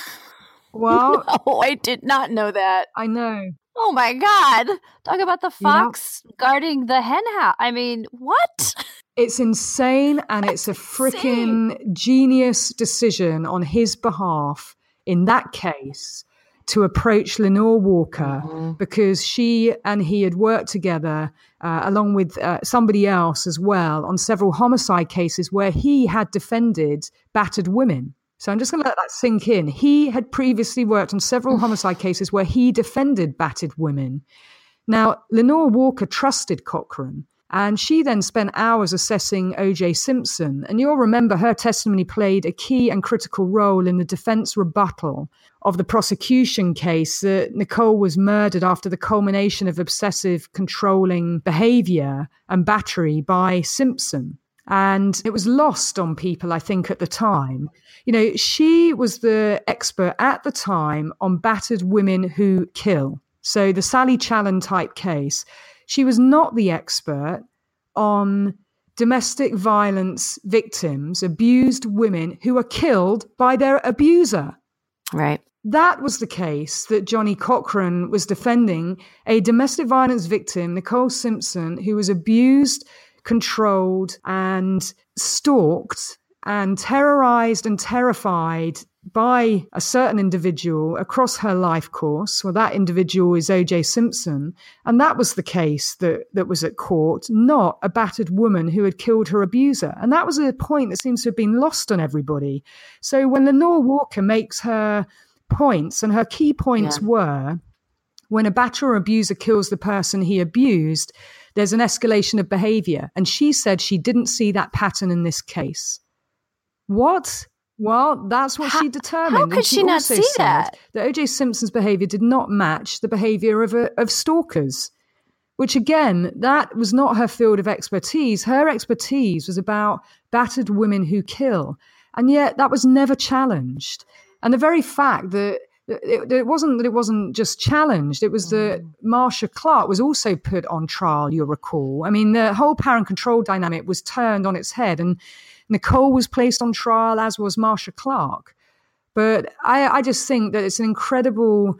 Well, no, I did not know that. I know. Oh my God. Talk about the fox guarding the hen house. I mean, what? It's insane, and it's a freaking genius decision on his behalf in that case to approach Lenore Walker, because she and he had worked together along with somebody else as well on several homicide cases where he had defended battered women. So I'm just going to let that sink in. He had previously worked on several homicide cases where he defended battered women. Now, Lenore Walker trusted Cochran, and she then spent hours assessing O.J. Simpson. And you'll remember her testimony played a key and critical role in the defense rebuttal of the prosecution case that Nicole was murdered after the culmination of obsessive controlling behavior and battery by Simpson. And it was lost on people, I think, at the time. She was the expert at the time on battered women who kill. So the Sally Challen type case. She was not the expert on domestic violence victims, abused women who are killed by their abuser. Right. That was the case that Johnny Cochran was defending, a domestic violence victim, Nicole Simpson, who was abused, controlled, and stalked and terrorized and terrified by a certain individual across her life course. Well, that individual is O.J. Simpson. And that was the case that was at court, not a battered woman who had killed her abuser. And that was a point that seems to have been lost on everybody. So when Lenore Walker makes her points, and her key points were, when a batterer or abuser kills the person he abused, there's an escalation of behavior. And she said she didn't see that pattern in this case. What? Well, that's what she determined. How could she not see that? That O.J. Simpson's behavior did not match the behavior of stalkers, which again, that was not her field of expertise. Her expertise was about battered women who kill. And yet that was never challenged. And the very fact that it wasn't just challenged, it was that Marsha Clark was also put on trial, you'll recall. I mean, the whole power and control dynamic was turned on its head, and Nicole was placed on trial, as was Marsha Clark. But I just think that it's an incredible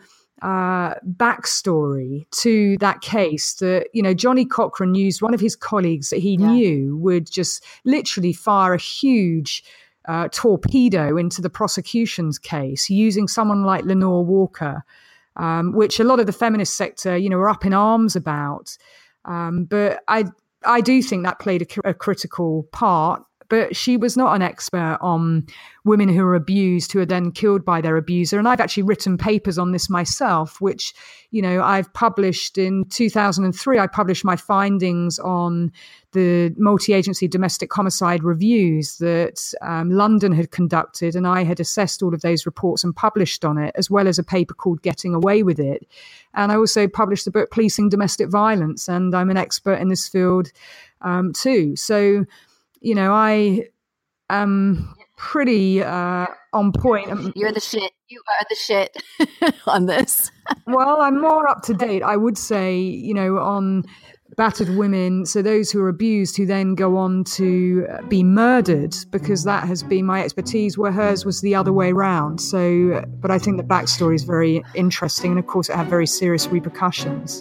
backstory to that case that, Johnny Cochran used one of his colleagues that he knew would just literally fire a huge torpedo into the prosecution's case, using someone like Lenore Walker, which a lot of the feminist sector, were up in arms about. But I do think that played a critical part. but she was not an expert on women who are abused, who are then killed by their abuser. And I've actually written papers on this myself, which, I've published in 2003. I published my findings on the multi-agency domestic homicide reviews that London had conducted, and I had assessed all of those reports and published on it, as well as a paper called Getting Away with It. And I also published the book Policing Domestic Violence, and I'm an expert in this field too. So, I am pretty on point. You're the shit. You are the shit on this. Well, I'm more up to date, I would say, on battered women, so those who are abused who then go on to be murdered, because that has been my expertise, where hers was the other way around. So, but I think the backstory is very interesting, and of course it had very serious repercussions.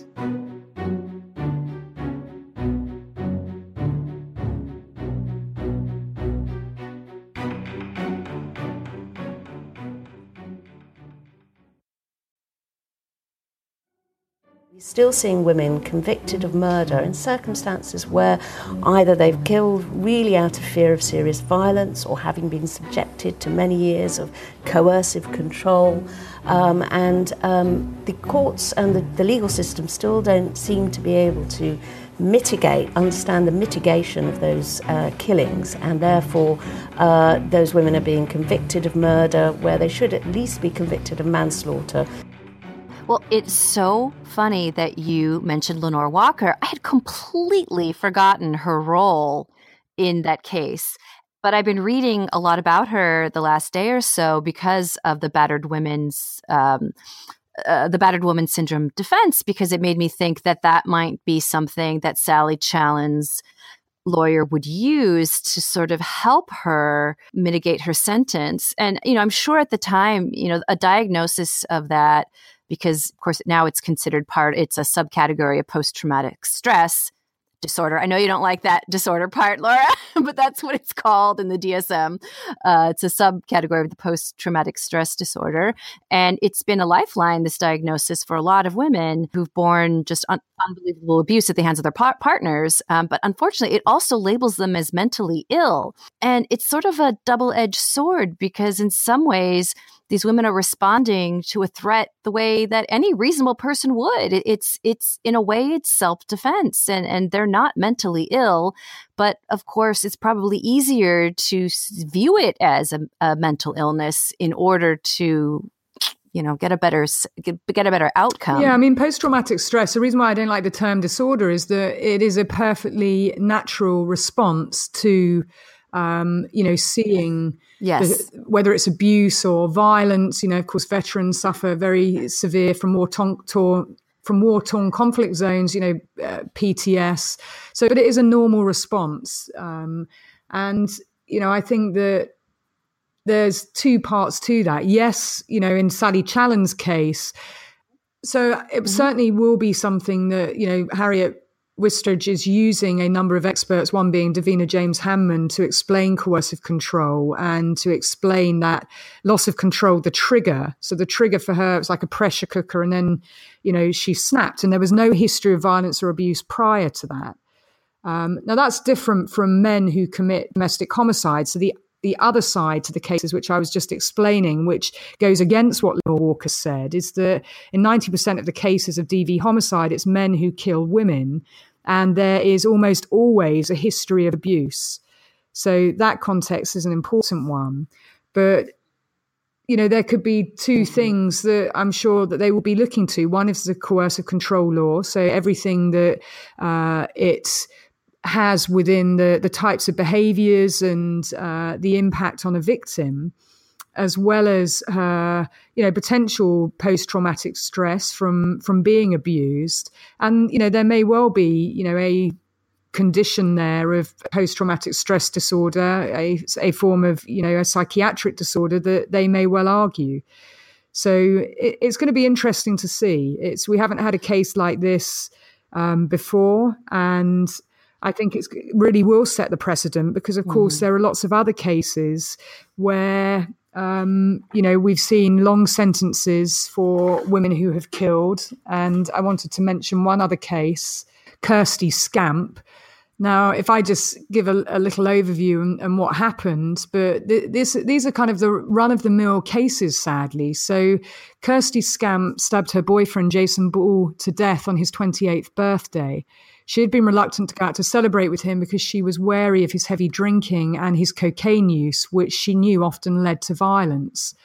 Still seeing women convicted of murder in circumstances where either they've killed really out of fear of serious violence, or having been subjected to many years of coercive control. The courts and the legal system still don't seem to be able to understand the mitigation of those killings, and therefore those women are being convicted of murder where they should at least be convicted of manslaughter. Well, it's so funny that you mentioned Lenore Walker. I had completely forgotten her role in that case, but I've been reading a lot about her the last day or so because of the battered women's syndrome defense, because it made me think that might be something that Sally Challen's lawyer would use to sort of help her mitigate her sentence. And, I'm sure at the time, a diagnosis of that, because of course now it's considered it's a subcategory of post-traumatic stress disorder. I know you don't like that disorder part, Laura, but that's what it's called in the DSM. It's a subcategory of the post-traumatic stress disorder. And it's been a lifeline, this diagnosis, for a lot of women who've borne just unbelievable abuse at the hands of their partners. But unfortunately, it also labels them as mentally ill. And it's sort of a double-edged sword, because in some ways, these women are responding to a threat the way that any reasonable person would. It's in a way, it's self-defense, and they're not mentally ill. But of course, it's probably easier to view it as a mental illness in order to, get a better outcome. Yeah, post-traumatic stress, the reason why I don't like the term disorder is that it is a perfectly natural response to seeing whether it's abuse or violence. Of course, veterans suffer very severe from war-torn conflict zones, PTS. So, but it is a normal response. And, I think that there's two parts to that. Yes, in Sally Challen's case, so it certainly will be something that, Harriet Wistridge is using a number of experts, one being Davina James Hammond, to explain coercive control and to explain that loss of control, the trigger. So the trigger for her, it was like a pressure cooker, and then, she snapped, and there was no history of violence or abuse prior to that. Now that's different from men who commit domestic homicide. So the other side to the cases, which I was just explaining, which goes against what Lenore Walker said, is that in 90% of the cases of DV homicide, it's men who kill women, and there is almost always a history of abuse. So that context is an important one. But, there could be two things that I'm sure that they will be looking to. One is the coercive control law, so everything that it has within the types of behaviors and the impact on a victim, as well as potential post-traumatic stress from being abused. And, there may well be, a condition there of post-traumatic stress disorder, a form of, a psychiatric disorder that they may well argue. So it's going to be interesting to see. We haven't had a case like this before, and I think it really will set the precedent, because, of course, there are lots of other cases where, we've seen long sentences for women who have killed. And I wanted to mention one other case, Kirsty Scamp, Now, if I just give a little overview and what happened, but these are kind of the run-of-the-mill cases, sadly. So Kirsty Scamp stabbed her boyfriend, Jason Ball, to death on his 28th birthday. She had been reluctant to go out to celebrate with him because she was wary of his heavy drinking and his cocaine use, which she knew often led to violence.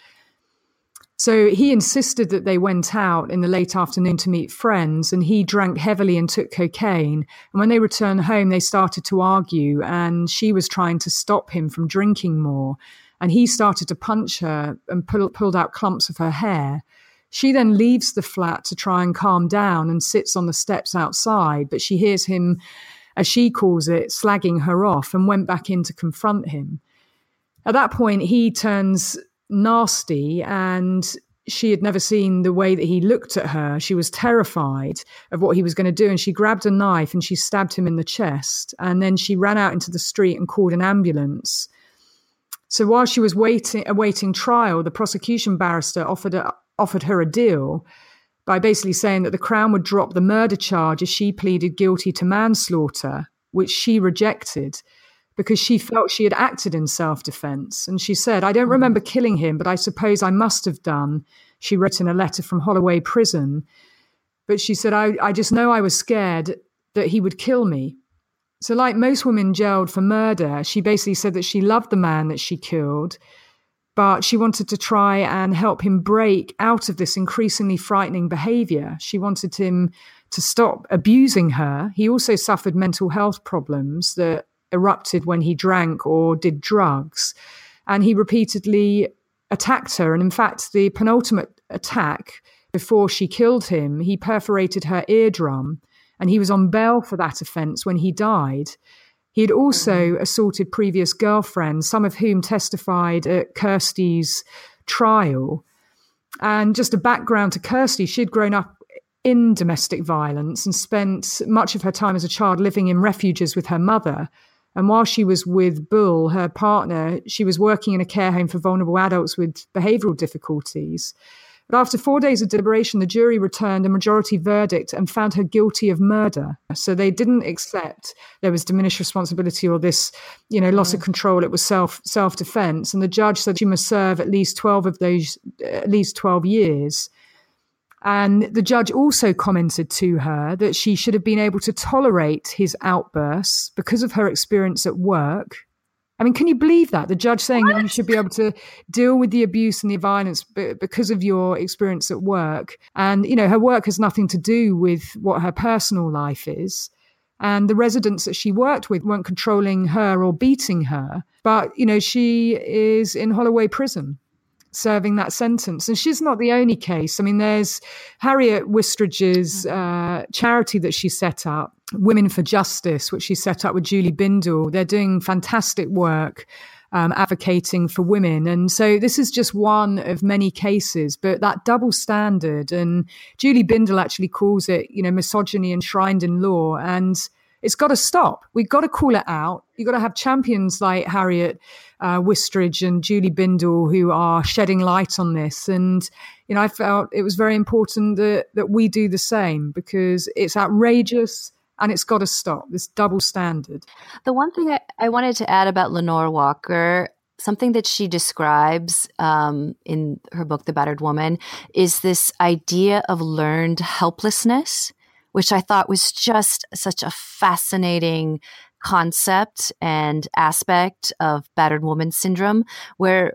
So he insisted that they went out in the late afternoon to meet friends, and he drank heavily and took cocaine. And when they returned home, they started to argue, and she was trying to stop him from drinking more. And he started to punch her and pulled out clumps of her hair. She then leaves the flat to try and calm down and sits on the steps outside, but she hears him, as she calls it, slagging her off, and went back in to confront him. At that point, he turns nasty, and she had never seen the way that he looked at her. She was terrified of what he was going to do, and she grabbed a knife and she stabbed him in the chest, and then she ran out into the street and called an ambulance. So while she was awaiting trial, the prosecution barrister offered her a deal by basically saying that the Crown would drop the murder charge if she pleaded guilty to manslaughter, which she rejected, because she felt she had acted in self-defense. And she said, "I don't remember killing him, but I suppose I must have done," she wrote in a letter from Holloway Prison. But she said, I just know I was scared that he would kill me. So like most women jailed for murder, she basically said that she loved the man that she killed, but she wanted to try and help him break out of this increasingly frightening behavior. She wanted him to stop abusing her. He also suffered mental health problems that erupted when he drank or did drugs. And he repeatedly attacked her. And in fact, the penultimate attack before she killed him, he perforated her eardrum, and he was on bail for that offence when he died. He had also assaulted previous girlfriends, some of whom testified at Kirsty's trial. And just a background to Kirsty, she'd grown up in domestic violence and spent much of her time as a child living in refuges with her mother. And while she was with Bull, her partner, she was working in a care home for vulnerable adults with behavioural difficulties. But after 4 days of deliberation, the jury returned a majority verdict and found her guilty of murder. So they didn't accept there was diminished responsibility or this, loss of control. It was self-defense. And the judge said she must serve at least 12 years. And the judge also commented to her that she should have been able to tolerate his outbursts because of her experience at work. I mean, can you believe that? The judge saying that you should be able to deal with the abuse and the violence because of your experience at work. And, her work has nothing to do with what her personal life is. And the residents that she worked with weren't controlling her or beating her. But, she is in Holloway Prison, serving that sentence. And she's not the only case. I mean, there's Harriet Wistridge's charity that she set up, Women for Justice, which she set up with Julie Bindel. They're doing fantastic work advocating for women. And so this is just one of many cases, but that double standard, and Julie Bindel actually calls it, misogyny enshrined in law. And it's got to stop. We've got to call it out. You've got to have champions like Harriet Wistridge and Julie Bindel who are shedding light on this. And, I felt it was very important that we do the same, because it's outrageous and it's got to stop, this double standard. The one thing I wanted to add about Lenore Walker, something that she describes in her book, The Battered Woman, is this idea of learned helplessness, which I thought was just such a fascinating concept and aspect of battered woman syndrome, where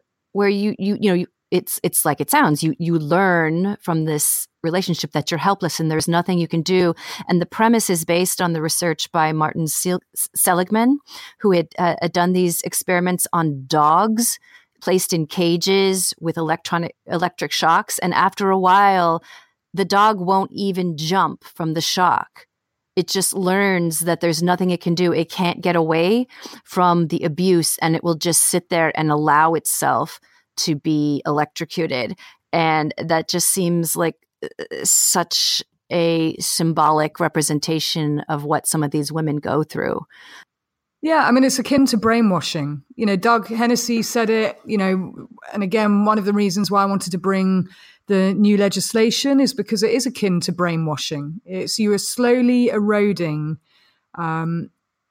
it's like it sounds. You learn from this relationship that you're helpless and there's nothing you can do. And the premise is based on the research by Martin Seligman, who had done these experiments on dogs placed in cages with electric shocks. And after a while, the dog won't even jump from the shock. It just learns that there's nothing it can do. It can't get away from the abuse, and it will just sit there and allow itself to be electrocuted. And that just seems like such a symbolic representation of what some of these women go through. Yeah, I mean, it's akin to brainwashing. Doug Hennessy said it, and again, one of the reasons why I wanted to bring the new legislation is because it is akin to brainwashing. You are slowly eroding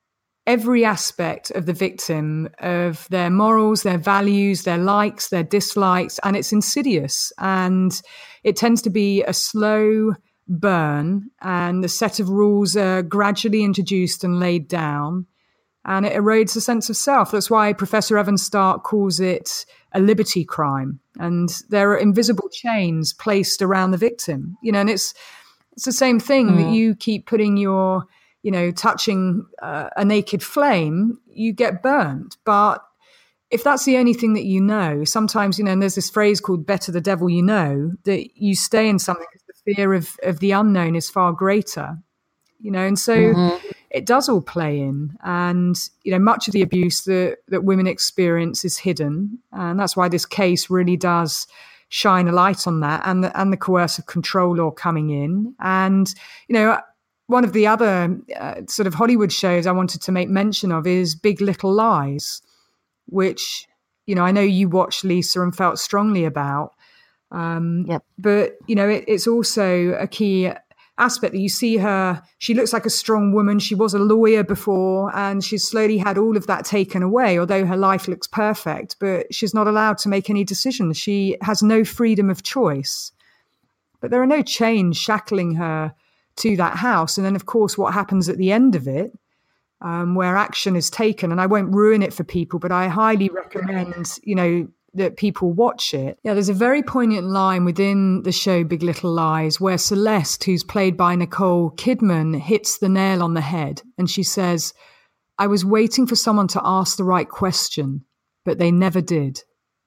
every aspect of the victim, of their morals, their values, their likes, their dislikes, and it's insidious. And it tends to be a slow burn, and the set of rules are gradually introduced and laid down, and it erodes the sense of self. That's why Professor Evan Stark calls it a liberty crime. And there are invisible chains placed around the victim, and it's the same thing that you keep putting your, touching a naked flame, you get burned. But if that's the only thing that you know, sometimes, and there's this phrase called better the devil you know, that you stay in something because the fear of the unknown is far greater, and so it does all play in. And, much of the abuse that women experience is hidden. And that's why this case really does shine a light on that, and the coercive control law coming in. And, one of the other sort of Hollywood shows I wanted to make mention of is Big Little Lies, which, I know you watched, Lisa, and felt strongly about. But, it's also a key aspect that you see her. She looks like a strong woman. She was a lawyer before, and she's slowly had all of that taken away, although her life looks perfect, but she's not allowed to make any decisions. She has no freedom of choice. But there are no chains shackling her to that house. And then, of course, what happens at the end of it, where action is taken, and I won't ruin it for people, but I highly recommend, that people watch it. Yeah, there's a very poignant line within the show Big Little Lies where Celeste, who's played by Nicole Kidman, hits the nail on the head. And she says, "I was waiting for someone to ask the right question, but they never did."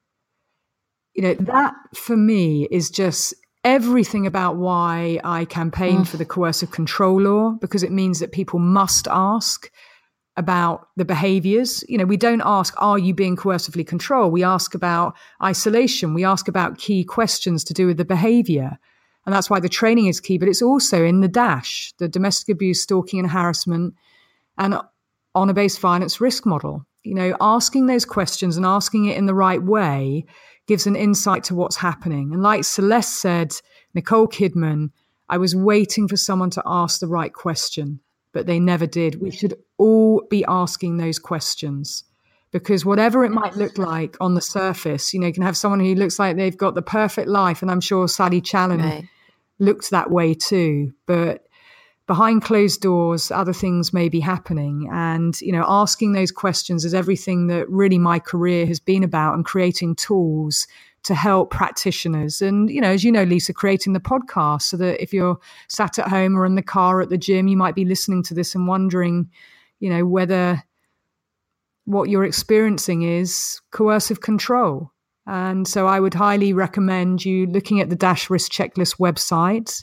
That for me is just everything about why I campaign for the coercive control law, because it means that people must ask about the behaviors. We don't ask, are you being coercively controlled? We ask about isolation. We ask about key questions to do with the behavior. And that's why the training is key. But it's also in the DASH, the domestic abuse, stalking and harassment and honor-based violence risk model. Asking those questions and asking it in the right way gives an insight to what's happening. And like Celeste said, Nicole Kidman, I was waiting for someone to ask the right question, but they never did. We should all be asking those questions, because whatever it might look like on the surface, you can have someone who looks like they've got the perfect life. And I'm sure Sally Challen looked that way too. But behind closed doors, other things may be happening. And, asking those questions is everything that really my career has been about, and creating tools to help practitioners. And, as you know, Lisa, creating the podcast so that if you're sat at home or in the car at the gym, you might be listening to this and wondering, whether what you're experiencing is coercive control. And so I would highly recommend you looking at the Dash Risk Checklist website,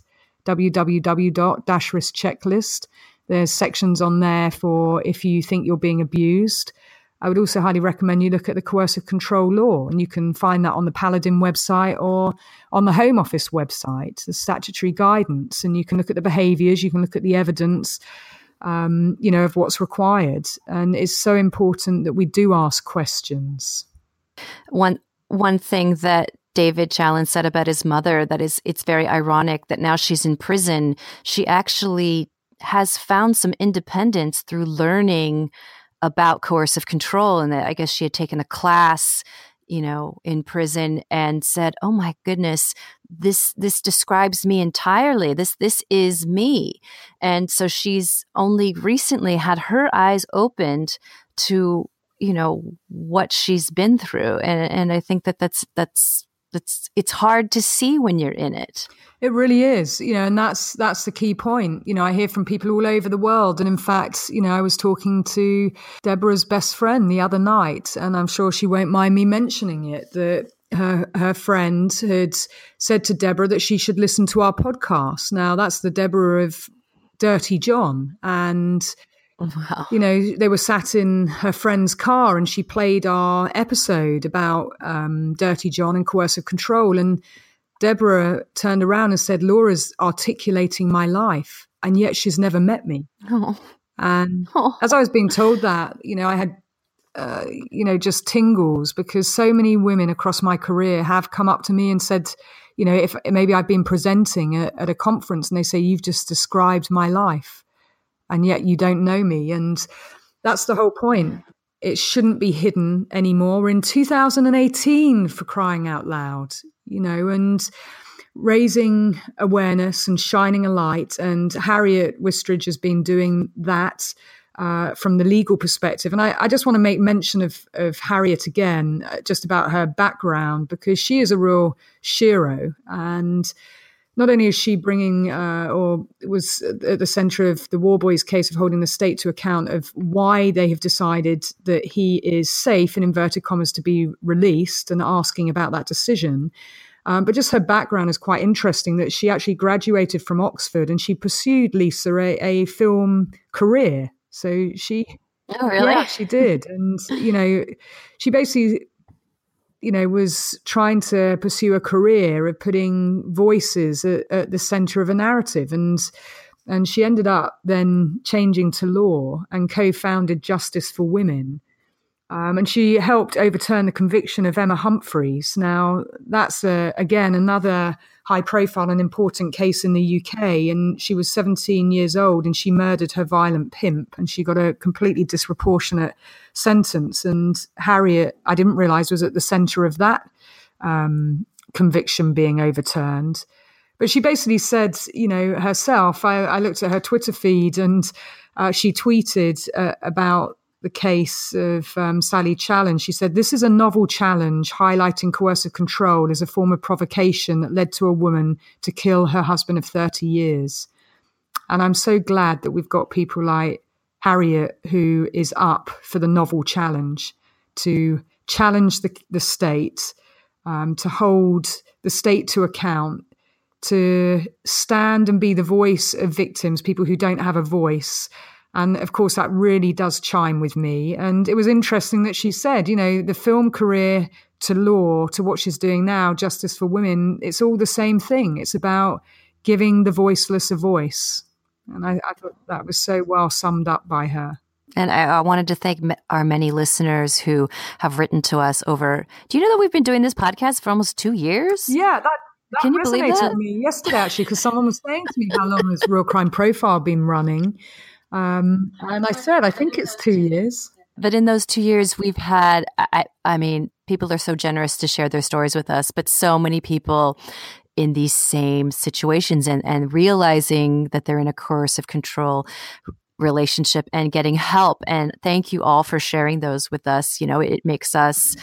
www.dash-risk-checklist. There's sections on there for if you think you're being abused. I would also highly recommend you look at the coercive control law, and you can find that on the Paladin website or on the Home Office website, the statutory guidance, and you can look at the behaviours, you can look at the evidence, of what's required. And it's so important that we do ask questions. One thing that David Challen said about his mother, it's very ironic that now she's in prison. She actually has found some independence through learning about coercive control, and that I guess she had taken a class, in prison, and said, "Oh my goodness, this describes me entirely. This is me." And so she's only recently had her eyes opened to, what she's been through, and I think that's it's hard to see when you're in it. It really is, and that's the key point. I hear from people all over the world. And in fact, I was talking to Deborah's best friend the other night, and I'm sure she won't mind me mentioning it, that her friend had said to Deborah that she should listen to our podcast. Now, that's the Deborah of Dirty John. And wow. They were sat in her friend's car, and she played our episode about Dirty John and coercive control. And Deborah turned around and said, "Laura's articulating my life, and yet she's never met me." Oh. And as I was being told that, I had, just tingles, because so many women across my career have come up to me and said, if maybe I've been presenting at a conference, and they say, "You've just described my life, and yet you don't know me." And That's the whole point. It shouldn't be hidden anymore. We're in 2018, for crying out loud, and raising awareness and shining a light. And Harriet Wistridge has been doing that from the legal perspective. And I just want to make mention of Harriet again, just about her background, because she is a real shero. And not only is she bringing or was at the center of the War Boys case of holding the state to account of why they have decided that he is safe, in inverted commas, to be released, and asking about that decision. But just her background is quite interesting, that she actually graduated from Oxford and she pursued, Lisa, a film career. So she... Oh, really? Yeah, she did. And, she basically... was trying to pursue a career of putting voices at the center of a narrative. And she ended up then changing to law and co-founded Justice for Women. And she helped overturn the conviction of Emma Humphreys. Now, that's, again, another high-profile and important case in the UK. And she was 17 years old and she murdered her violent pimp. And she got a completely disproportionate sentence. And Harriet, I didn't realise, was at the centre of that conviction being overturned. But she basically said, herself, I looked at her Twitter feed and she tweeted about the case of Sally Challen. She said, "This is a novel challenge highlighting coercive control as a form of provocation that led to a woman to kill her husband of 30 years. And I'm so glad that we've got people like Harriet who is up for the novel challenge, to challenge the state, to hold the state to account, to stand and be the voice of victims, people who don't have a voice." And of course, that really does chime with me. And it was interesting that she said, the film career to law, to what she's doing now, Justice for Women, it's all the same thing. It's about giving the voiceless a voice. And I thought that was so well summed up by her. And I wanted to thank our many listeners who have written to us over. Do you know that we've been doing this podcast for almost 2 years? Yeah, that Can you believe resonated that? with me yesterday, actually, because someone was saying to me, how long has Real Crime Profile been running? And I said, I think it's 2 years. But in those 2 years, we've had, I mean, people are so generous to share their stories with us, but so many people in these same situations and realizing that they're in a coercive control relationship and getting help. And thank you all for sharing those with us. It makes us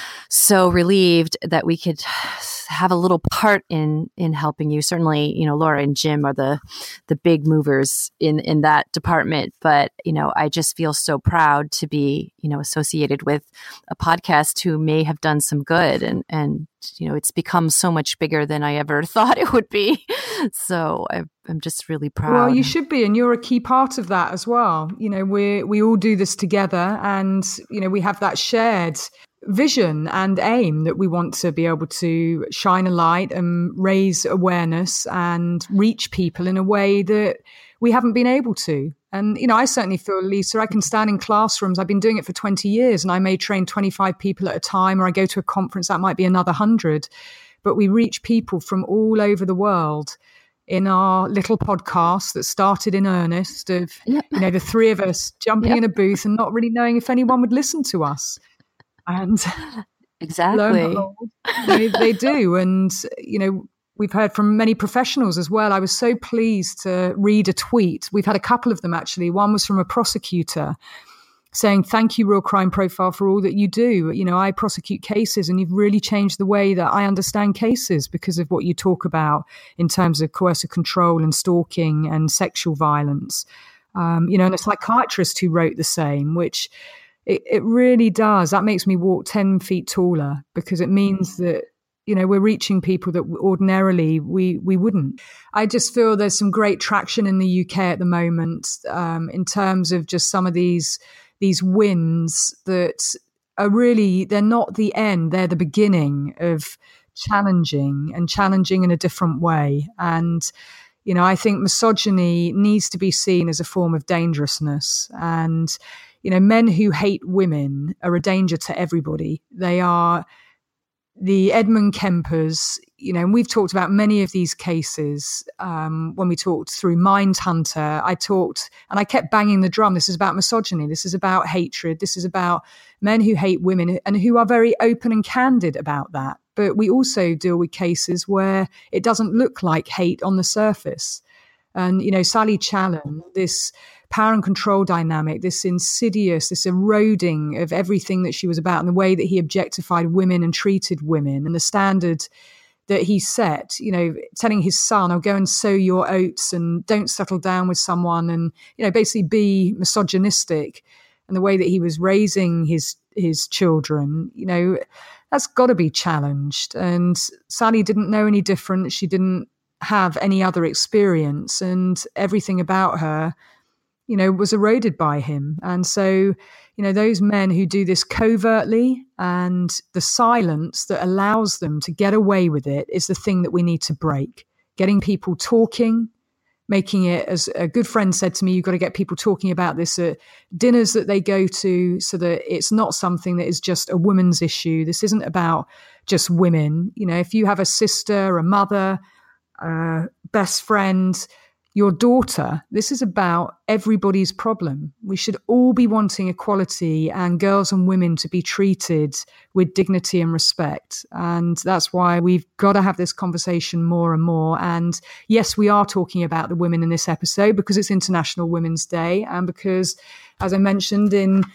so relieved that we could have a little part in helping you. Certainly, Laura and Jim are the big movers in that department. But, I just feel so proud to be, associated with a podcast who may have done some good. And it's become so much bigger than I ever thought it would be. So I'm just really proud. Well, you should be. And you're a key part of that as well. We all do this together and, we have that shared vision and aim that we want to be able to shine a light and raise awareness and reach people in a way that we haven't been able to. And, I certainly feel, Lisa, I can stand in classrooms. I've been doing it for 20 years and I may train 25 people at a time, or I go to a conference, that might be another 100. But we reach people from all over the world in our little podcast that started in earnest of, the three of us jumping in a booth and not really knowing if anyone would listen to us. And exactly, they do. And, we've heard from many professionals as well. I was so pleased to read a tweet. We've had a couple of them, actually. One was from a prosecutor saying, "Thank you, Real Crime Profile, for all that you do. I prosecute cases and you've really changed the way that I understand cases because of what you talk about in terms of coercive control and stalking and sexual violence." And a psychiatrist who wrote the same, which... It really does. That makes me walk 10 feet taller, because it means that, we're reaching people that ordinarily we wouldn't. I just feel there's some great traction in the UK at the moment in terms of just some of these wins that are really, they're not the end, they're the beginning of challenging in a different way. And, I think misogyny needs to be seen as a form of dangerousness. And men who hate women are a danger to everybody. They are the Edmund Kempers, and we've talked about many of these cases when we talked through Mindhunter. I kept banging the drum. This is about misogyny. This is about hatred. This is about men who hate women and who are very open and candid about that. But we also deal with cases where it doesn't look like hate on the surface. And, Sally Challen, this power and control dynamic, this insidious, this eroding of everything that she was about, and the way that he objectified women and treated women, and the standard that he set, telling his son, "Oh, go and sow your oats and don't settle down with someone," and, basically be misogynistic, and the way that he was raising his children, that's got to be challenged. And Sally didn't know any different. She didn't have any other experience, and everything about her, was eroded by him. And so, those men who do this covertly, and the silence that allows them to get away with it, is the thing that we need to break. Getting people talking, making it, as a good friend said to me, you've got to get people talking about this at dinners that they go to, so that it's not something that is just a woman's issue. This isn't about just women. If you have a sister, a mother, best friend, your daughter, this is about everybody's problem. We should all be wanting equality and girls and women to be treated with dignity and respect. And that's why we've got to have this conversation more and more. And yes, we are talking about the women in this episode because it's International Women's Day, and because, as I mentioned, in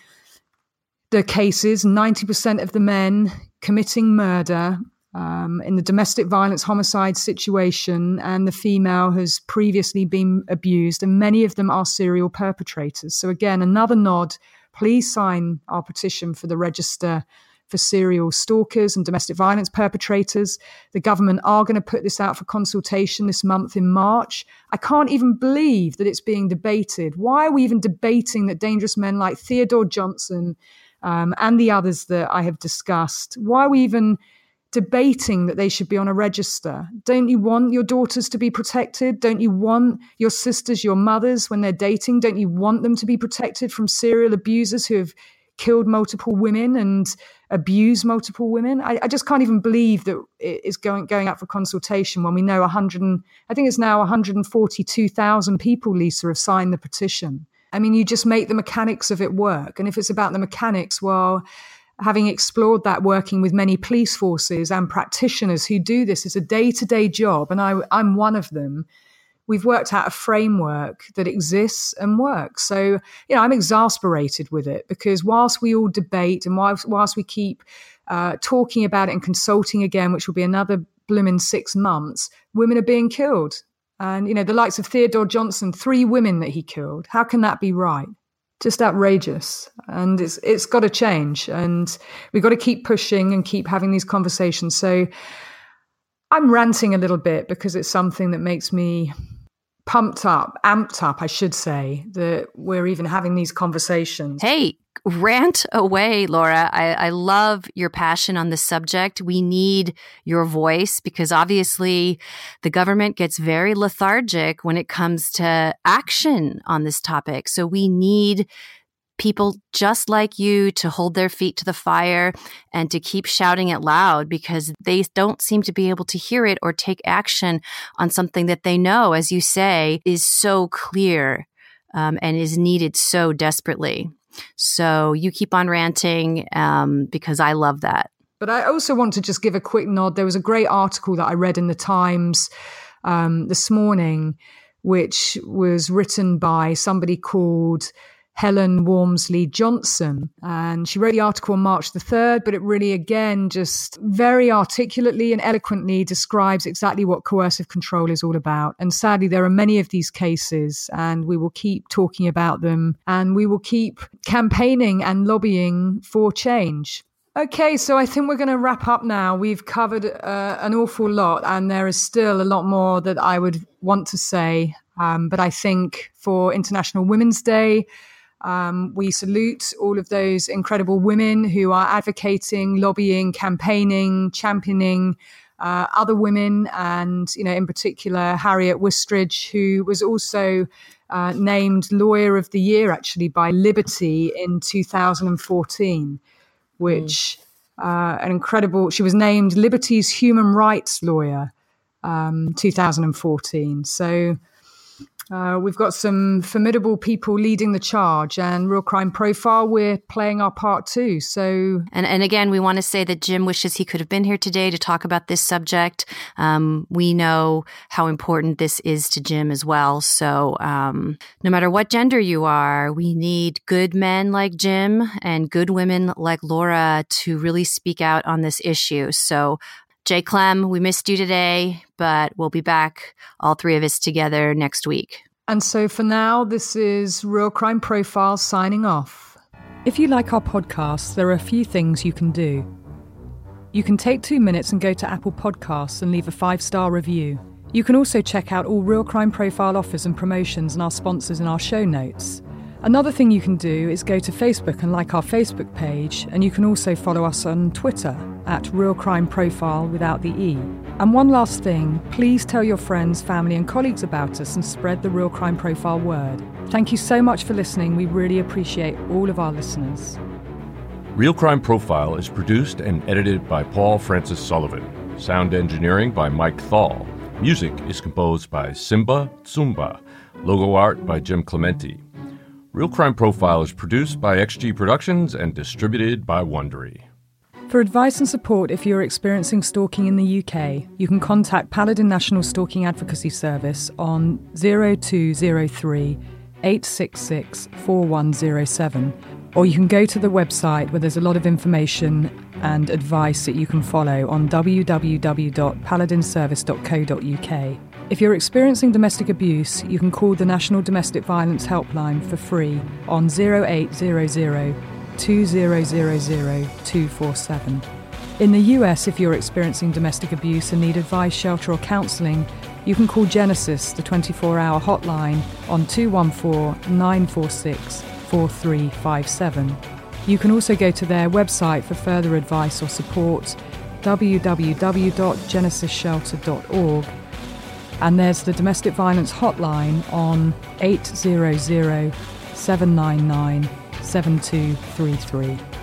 the cases, 90% of the men committing murder in the domestic violence homicide situation, and the female has previously been abused, and many of them are serial perpetrators. So again, another nod, please sign our petition for the register for serial stalkers and domestic violence perpetrators. The government are going to put this out for consultation this month in March. I can't even believe that it's being debated. Why are we even debating that dangerous men like Theodore Johnson and the others that I have discussed, why are we even debating that they should be on a register? Don't you want your daughters to be protected? Don't you want your sisters, your mothers, when they're dating, don't you want them to be protected from serial abusers who have killed multiple women and abused multiple women? I just can't even believe that it is going out for consultation when we know I think it's now 142,000 people, Lisa, have signed the petition. I mean, you just make the mechanics of it work. And if it's about the mechanics, well, having explored that, working with many police forces and practitioners who do this, it's a day-to-day job, and I'm one of them. We've worked out a framework that exists and works. So, I'm exasperated with it, because whilst we all debate and whilst we keep talking about it and consulting again, which will be another blooming 6 months, women are being killed. And, the likes of Theodore Johnson, 3 women that he killed. How can that be right? Just outrageous. And it's got to change, and we've got to keep pushing and keep having these conversations. So I'm ranting a little bit because it's something that makes me amped up, I should say, that we're even having these conversations. Hey, rant away, Laura. I love your passion on this subject. We need your voice, because obviously the government gets very lethargic when it comes to action on this topic. So we need people just like you to hold their feet to the fire and to keep shouting it loud, because they don't seem to be able to hear it or take action on something that they know, as you say, is so clear and is needed so desperately. So you keep on ranting because I love that. But I also want to just give a quick nod. There was a great article that I read in the Times this morning, which was written by somebody called Helen Walmsley Johnson. And she wrote the article on March the 3rd, but it really, again, just very articulately and eloquently describes exactly what coercive control is all about. And sadly, there are many of these cases, and we will keep talking about them, and we will keep campaigning and lobbying for change. Okay, so I think we're going to wrap up now. We've covered an awful lot, and there is still a lot more that I would want to say. But I think for International Women's Day, we salute all of those incredible women who are advocating, lobbying, campaigning, championing other women, and, in particular, Harriet Wistridge, who was also named Lawyer of the Year, actually, by Liberty in 2014, which She was named Liberty's Human Rights Lawyer, 2014. So we've got some formidable people leading the charge, and Real Crime Profile, we're playing our part too. So, and again, we want to say that Jim wishes he could have been here today to talk about this subject. We know how important this is to Jim as well. So no matter what gender you are, we need good men like Jim and good women like Laura to really speak out on this issue. So Jay Clem, we missed you today, but we'll be back, all three of us together next week. And so for now, this is Real Crime Profile signing off. If you like our podcast, there are a few things you can do. You can take 2 minutes and go to Apple Podcasts and leave a 5-star review. You can also check out all Real Crime Profile offers and promotions and our sponsors in our show notes. Another thing you can do is go to Facebook and like our Facebook page, and you can also follow us on Twitter at Real Crime Profile without the E. And one last thing, please tell your friends, family and colleagues about us and spread the Real Crime Profile word. Thank you so much for listening. We really appreciate all of our listeners. Real Crime Profile is produced and edited by Paul Francis Sullivan. Sound engineering by Mike Thal. Music is composed by Simba Tsumba. Logo art by Jim Clementi. Real Crime Profile is produced by XG Productions and distributed by Wondery. For advice and support if you're experiencing stalking in the UK, you can contact Paladin National Stalking Advocacy Service on 0203 866 4107, or you can go to the website where there's a lot of information and advice that you can follow on www.paladinservice.co.uk. If you're experiencing domestic abuse, you can call the National Domestic Violence Helpline for free on 0800 2000 247. In the US, if you're experiencing domestic abuse and need advice, shelter or counselling, you can call Genesis, the 24-hour hotline, on 214-946-4357. You can also go to their website for further advice or support, www.genesisshelter.org. And there's the domestic violence hotline on 800 799 7233.